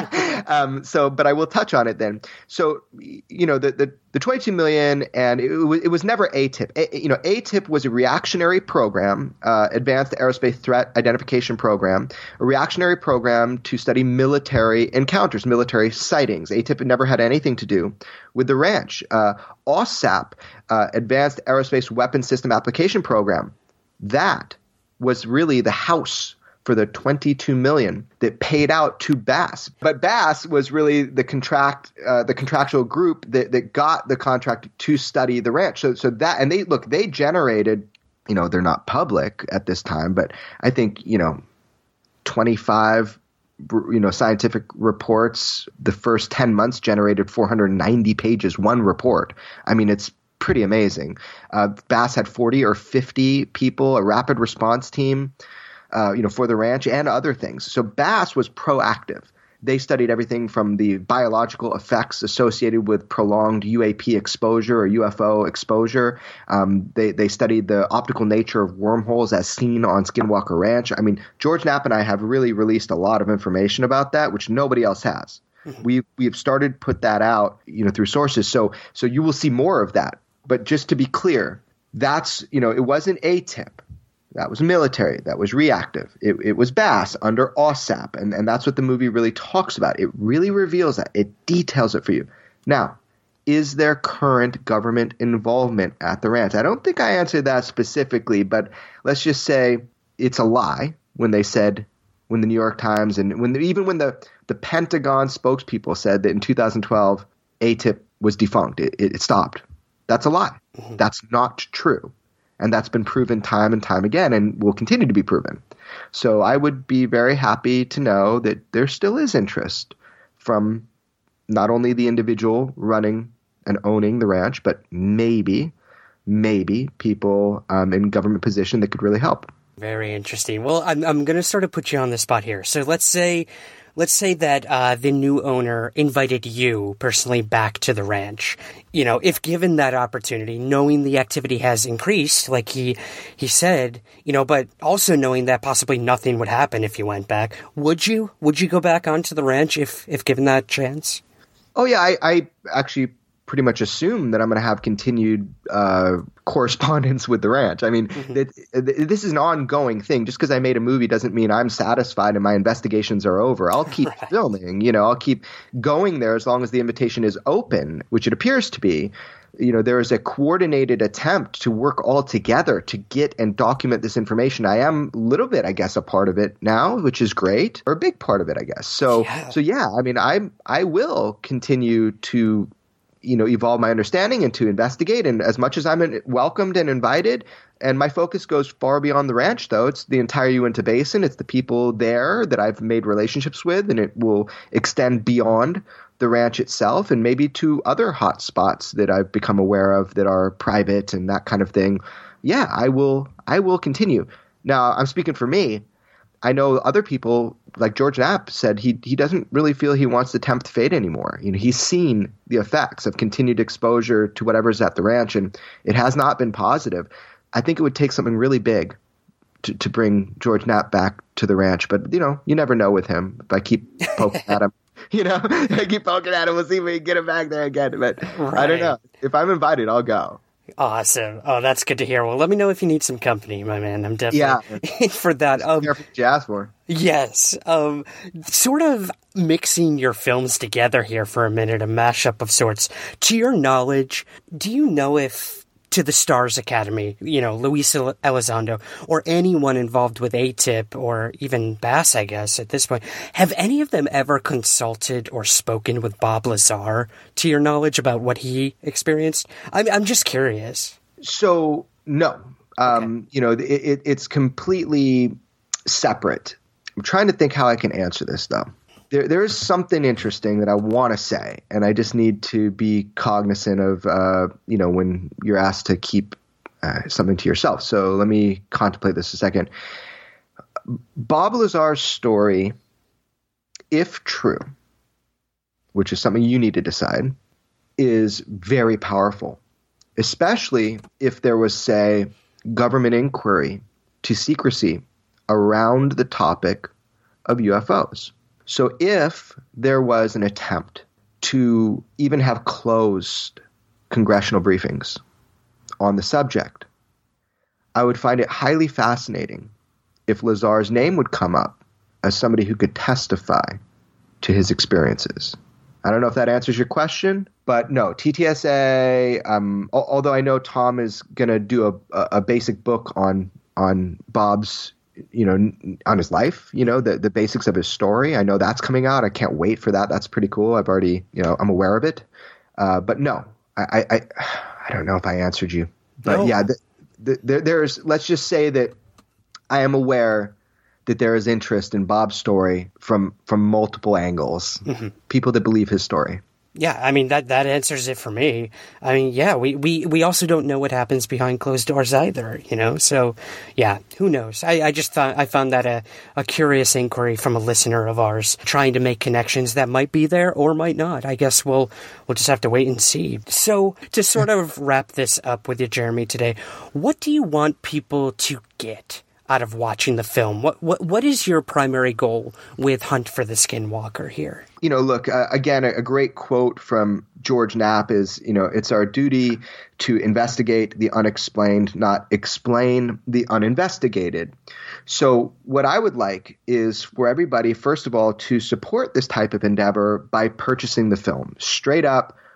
but I will touch on it then. So, the 22 million, and it was never ATIP. ATIP was a reactionary program, Advanced Aerospace Threat Identification Program, a reactionary program to study military encounters, military sightings. ATIP had never had anything to do with the ranch. OSAP, Advanced Aerospace Weapons System Application Program, that was really the house for the 22 million that paid out to Bass. But Bass was really the contractual group that got the contract to study the ranch. So that, and they generated, they're not public at this time, but I think, 25 scientific reports. The first 10 months generated 490 pages, one report. I mean, it's pretty amazing. Bass had 40 or 50 people, a rapid response team, for the ranch and other things. So Bass was proactive. They studied everything from the biological effects associated with prolonged UAP exposure or UFO exposure. They studied the optical nature of wormholes as seen on Skinwalker Ranch. I mean, George Knapp and I have really released a lot of information about that, which nobody else has. Mm-hmm. We've started to put that out, through sources. So you will see more of that. But just to be clear, that's, it wasn't ATIP. That was military. That was reactive. It was Bass under OSAP. And that's what the movie really talks about. It really reveals that. It details it for you. Now, is there current government involvement at the ranch? I don't think I answered that specifically, but let's just say it's a lie when they said, when the New York Times and when the Pentagon spokespeople said that in 2012 ATIP was defunct, it stopped. That's a lie. Mm-hmm. That's not true. And that's been proven time and time again and will continue to be proven. So I would be very happy to know that there still is interest from not only the individual running and owning the ranch, but maybe people in government position that could really help. Very interesting. Well, I'm going to sort of put you on the spot here. So let's say that the new owner invited you personally back to the ranch. You know, if given that opportunity, knowing the activity has increased, like he said, you know, but also knowing that possibly nothing would happen if you went back, would you go back onto the ranch if given that chance? Oh yeah, I actually pretty much assume that I'm going to have continued correspondence with the ranch. I mean, this is an ongoing thing. Just because I made a movie doesn't mean I'm satisfied and my investigations are over. I'll keep filming, you know, I'll keep going there as long as the invitation is open, which it appears to be. You know, there is a coordinated attempt to work all together to get and document this information. I am a little bit, I guess, a part of it now, which is great, or a big part of it, I guess. So yeah, I mean, I will continue to, you know, evolve my understanding and to investigate. And as much as I'm welcomed and invited, and my focus goes far beyond the ranch, though, it's the entire Uinta Basin. It's the people there that I've made relationships with, and it will extend beyond the ranch itself and maybe to other hot spots that I've become aware of that are private and that kind of thing. Yeah, I will continue. Now, I'm speaking for me. I know other people, like George Knapp, said he doesn't really feel he wants to tempt fate anymore. You know, he's seen the effects of continued exposure to whatever's at the ranch, and it has not been positive. I think it would take something really big to bring George Knapp back to the ranch. But, you know, you never know with him. If I keep poking at him, you know, I keep poking at him. We'll see if we can get him back there again. But I don't know. If I'm invited, I'll go. Awesome. Oh, that's good to hear. Well, let me know if you need some company, my man. I'm definitely for that. Careful what you ask for. Yes. Sort of mixing your films together here for a minute, a mashup of sorts. To your knowledge, do you know if to the Stars Academy, you know, Luis Elizondo, or anyone involved with ATIP, or even Bass, I guess, at this point, have any of them ever consulted or spoken with Bob Lazar, to your knowledge, about what he experienced? I'm just curious. So, no. Okay. You know, it's completely separate. I'm trying to think how I can answer this, though. There is something interesting that I want to say, and I just need to be cognizant of, you know, when you're asked to keep something to yourself. So let me contemplate this a second. Bob Lazar's story, if true, which is something you need to decide, is very powerful, especially if there was, say, government inquiry to secrecy around the topic of UFOs. So if there was an attempt to even have closed congressional briefings on the subject, I would find it highly fascinating if Lazar's name would come up as somebody who could testify to his experiences. I don't know if that answers your question, but no, TTSA, although I know Tom is going to do a basic book on Bob's, you know, on his life, you know, the basics of his story. I know that's coming out. I can't wait for that. That's pretty cool. I've already, you know, I'm aware of it. But no, I don't know if I answered you, but no. Yeah, there's, let's just say that I am aware that there is interest in Bob's story from multiple angles, people that believe his story. Yeah, I mean, that answers it for me. I mean, yeah, we also don't know what happens behind closed doors either, you know? So, yeah, who knows? I just thought I found that a curious inquiry from a listener of ours, trying to make connections that might be there or might not. I guess we'll just have to wait and see. So, to sort of wrap this up with you, Jeremy, today, what do you want people to get out of watching the film? What is your primary goal with Hunt for the Skinwalker here? You know, look, again, a great quote from George Knapp is, you know, it's our duty to investigate the unexplained, not explain the uninvestigated. So what I would like is for everybody, first of all, to support this type of endeavor by purchasing the film. Straight up,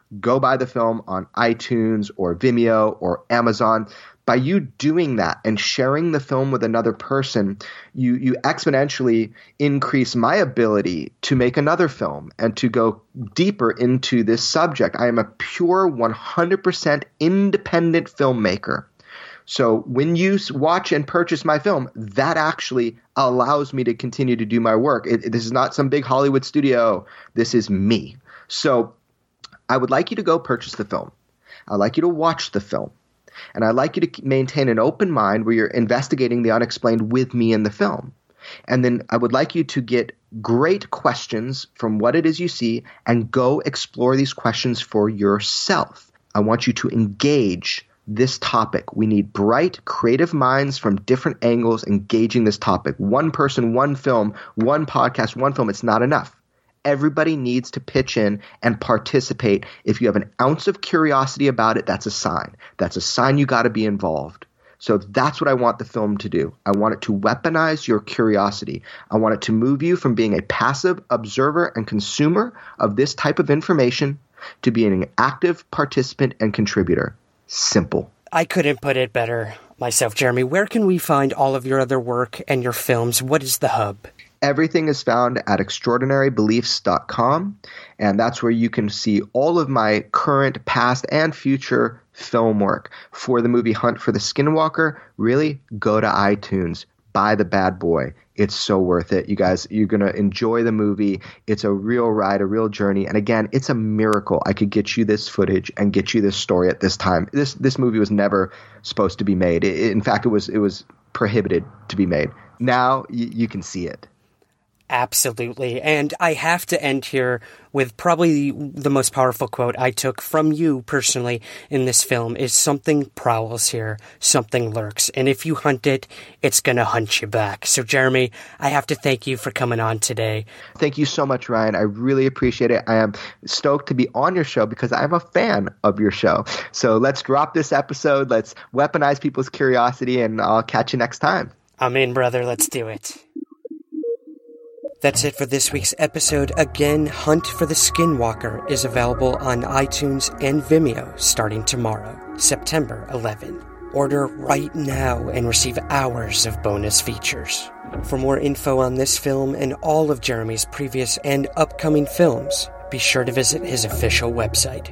go buy the film on iTunes or Vimeo or Amazon. By you doing that and sharing the film with another person, you exponentially increase my ability to make another film and to go deeper into this subject. I am a pure 100% independent filmmaker. So when you watch and purchase my film, that actually allows me to continue to do my work. This is not some big Hollywood studio. This is me. So I would like you to go purchase the film. I'd like you to watch the film. And I'd like you to maintain an open mind where you're investigating the unexplained with me in the film. And then I would like you to get great questions from what it is you see and go explore these questions for yourself. I want you to engage this topic. We need bright, creative minds from different angles engaging this topic. One person, one film, one podcast, one film. It's not enough. Everybody needs to pitch in and participate. If you have an ounce of curiosity about it, that's a sign. That's a sign you got to be involved. So that's what I want the film to do. I want it to weaponize your curiosity. I want it to move you from being a passive observer and consumer of this type of information to being an active participant and contributor. Simple. I couldn't put it better myself, Jeremy. Where can we find all of your other work and your films? What is the hub? Everything is found at extraordinarybeliefs.com, and that's where you can see all of my current, past, and future film work. For the movie Hunt for the Skinwalker, really go to iTunes. Buy the bad boy. It's so worth it. You guys, you're going to enjoy the movie. It's a real ride, a real journey. And again, it's a miracle I could get you this footage and get you this story at this time. This movie was never supposed to be made. In fact, it was prohibited to be made. Now you can see it. Absolutely. And I have to end here with probably the most powerful quote I took from you personally in this film is something prowls here, something lurks. And if you hunt it, it's going to hunt you back. So Jeremy, I have to thank you for coming on today. Thank you so much, Ryan. I really appreciate it. I am stoked to be on your show because I'm a fan of your show. So let's drop this episode. Let's weaponize people's curiosity, and I'll catch you next time. I'm in, brother. Let's do it. That's it for this week's episode. Again, Hunt for the Skinwalker is available on iTunes and Vimeo starting tomorrow, September 11. Order right now and receive hours of bonus features. For more info on this film and all of Jeremy's previous and upcoming films, be sure to visit his official website,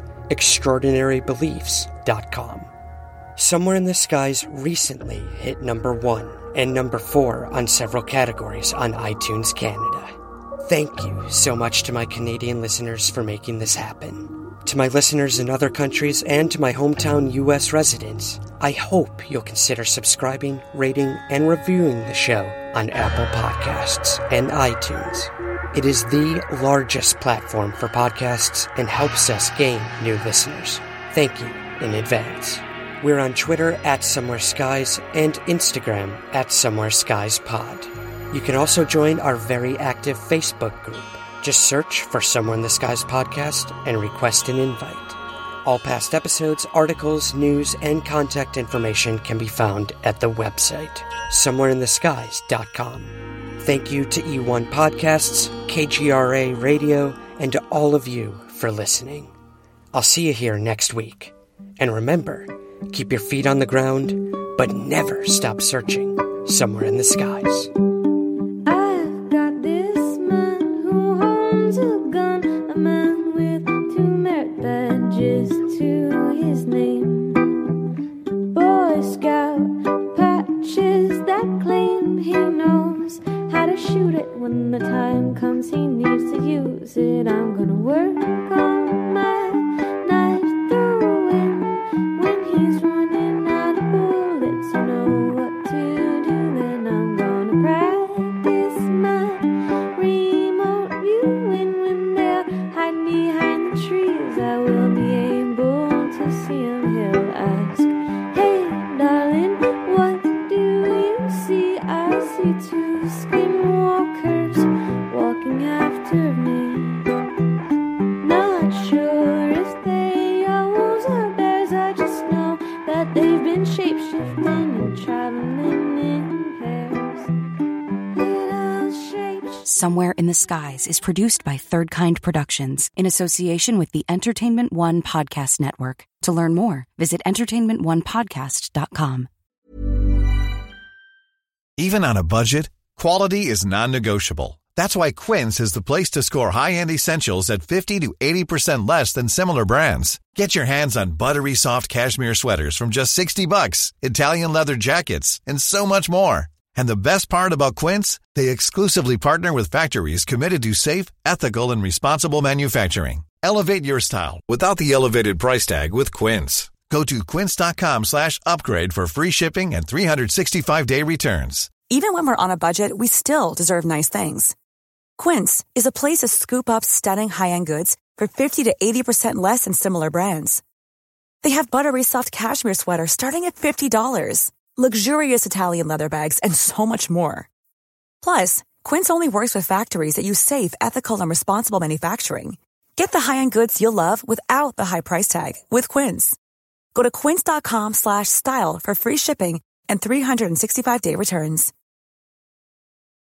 extraordinarybeliefs.com. Somewhere in the Skies recently hit number 1 and number 4 on several categories on iTunes Canada. Thank you so much to my Canadian listeners for making this happen. To my listeners in other countries and to my hometown U.S. residents, I hope you'll consider subscribing, rating, and reviewing the show on Apple Podcasts and iTunes. It is the largest platform for podcasts and helps us gain new listeners. Thank you in advance. We're on Twitter at Somewhere Skies and Instagram at Somewhere Skies Pod. You can also join our very active Facebook group. Just search for Somewhere in the Skies Podcast and request an invite. All past episodes, articles, news, and contact information can be found at the website, somewhereintheskies.com. Thank you to E1 Podcasts, KGRA Radio, and to all of you for listening. I'll see you here next week. And remember, keep your feet on the ground, but never stop searching somewhere in the skies. I've got this man who owns a gun, a man with 2 merit badges to his name. Boy Scout patches that claim he knows how to shoot it when the time comes he needs to use it. I'm gonna work on my knife throwing when he's running out of bullets. You know what to do, then I'm gonna practice my remote viewing when they're hiding behind the trees. I will be able to see him. He'll ask, hey darling, what do you see? I see 2 skinwalkers walking after me. Not Somewhere in the Skies is produced by Third Kind Productions in association with the Entertainment One Podcast Network. To learn more, visit entertainmentonepodcast.com. Even on a budget, quality is non-negotiable. That's why Quince is the place to score high-end essentials at 50 to 80% less than similar brands. Get your hands on buttery soft cashmere sweaters from just $60, Italian leather jackets, and so much more. And the best part about Quince, they exclusively partner with factories committed to safe, ethical, and responsible manufacturing. Elevate your style without the elevated price tag with Quince. Go to quince.com/upgrade for free shipping and 365-day returns. Even when we're on a budget, we still deserve nice things. Quince is a place to scoop up stunning high-end goods for 50 to 80% less than similar brands. They have buttery soft cashmere sweaters starting at $50, luxurious Italian leather bags, and so much more. Plus, Quince only works with factories that use safe, ethical, and responsible manufacturing. Get the high-end goods you'll love without the high price tag with Quince. Go to quince.com/style for free shipping and 365-day returns.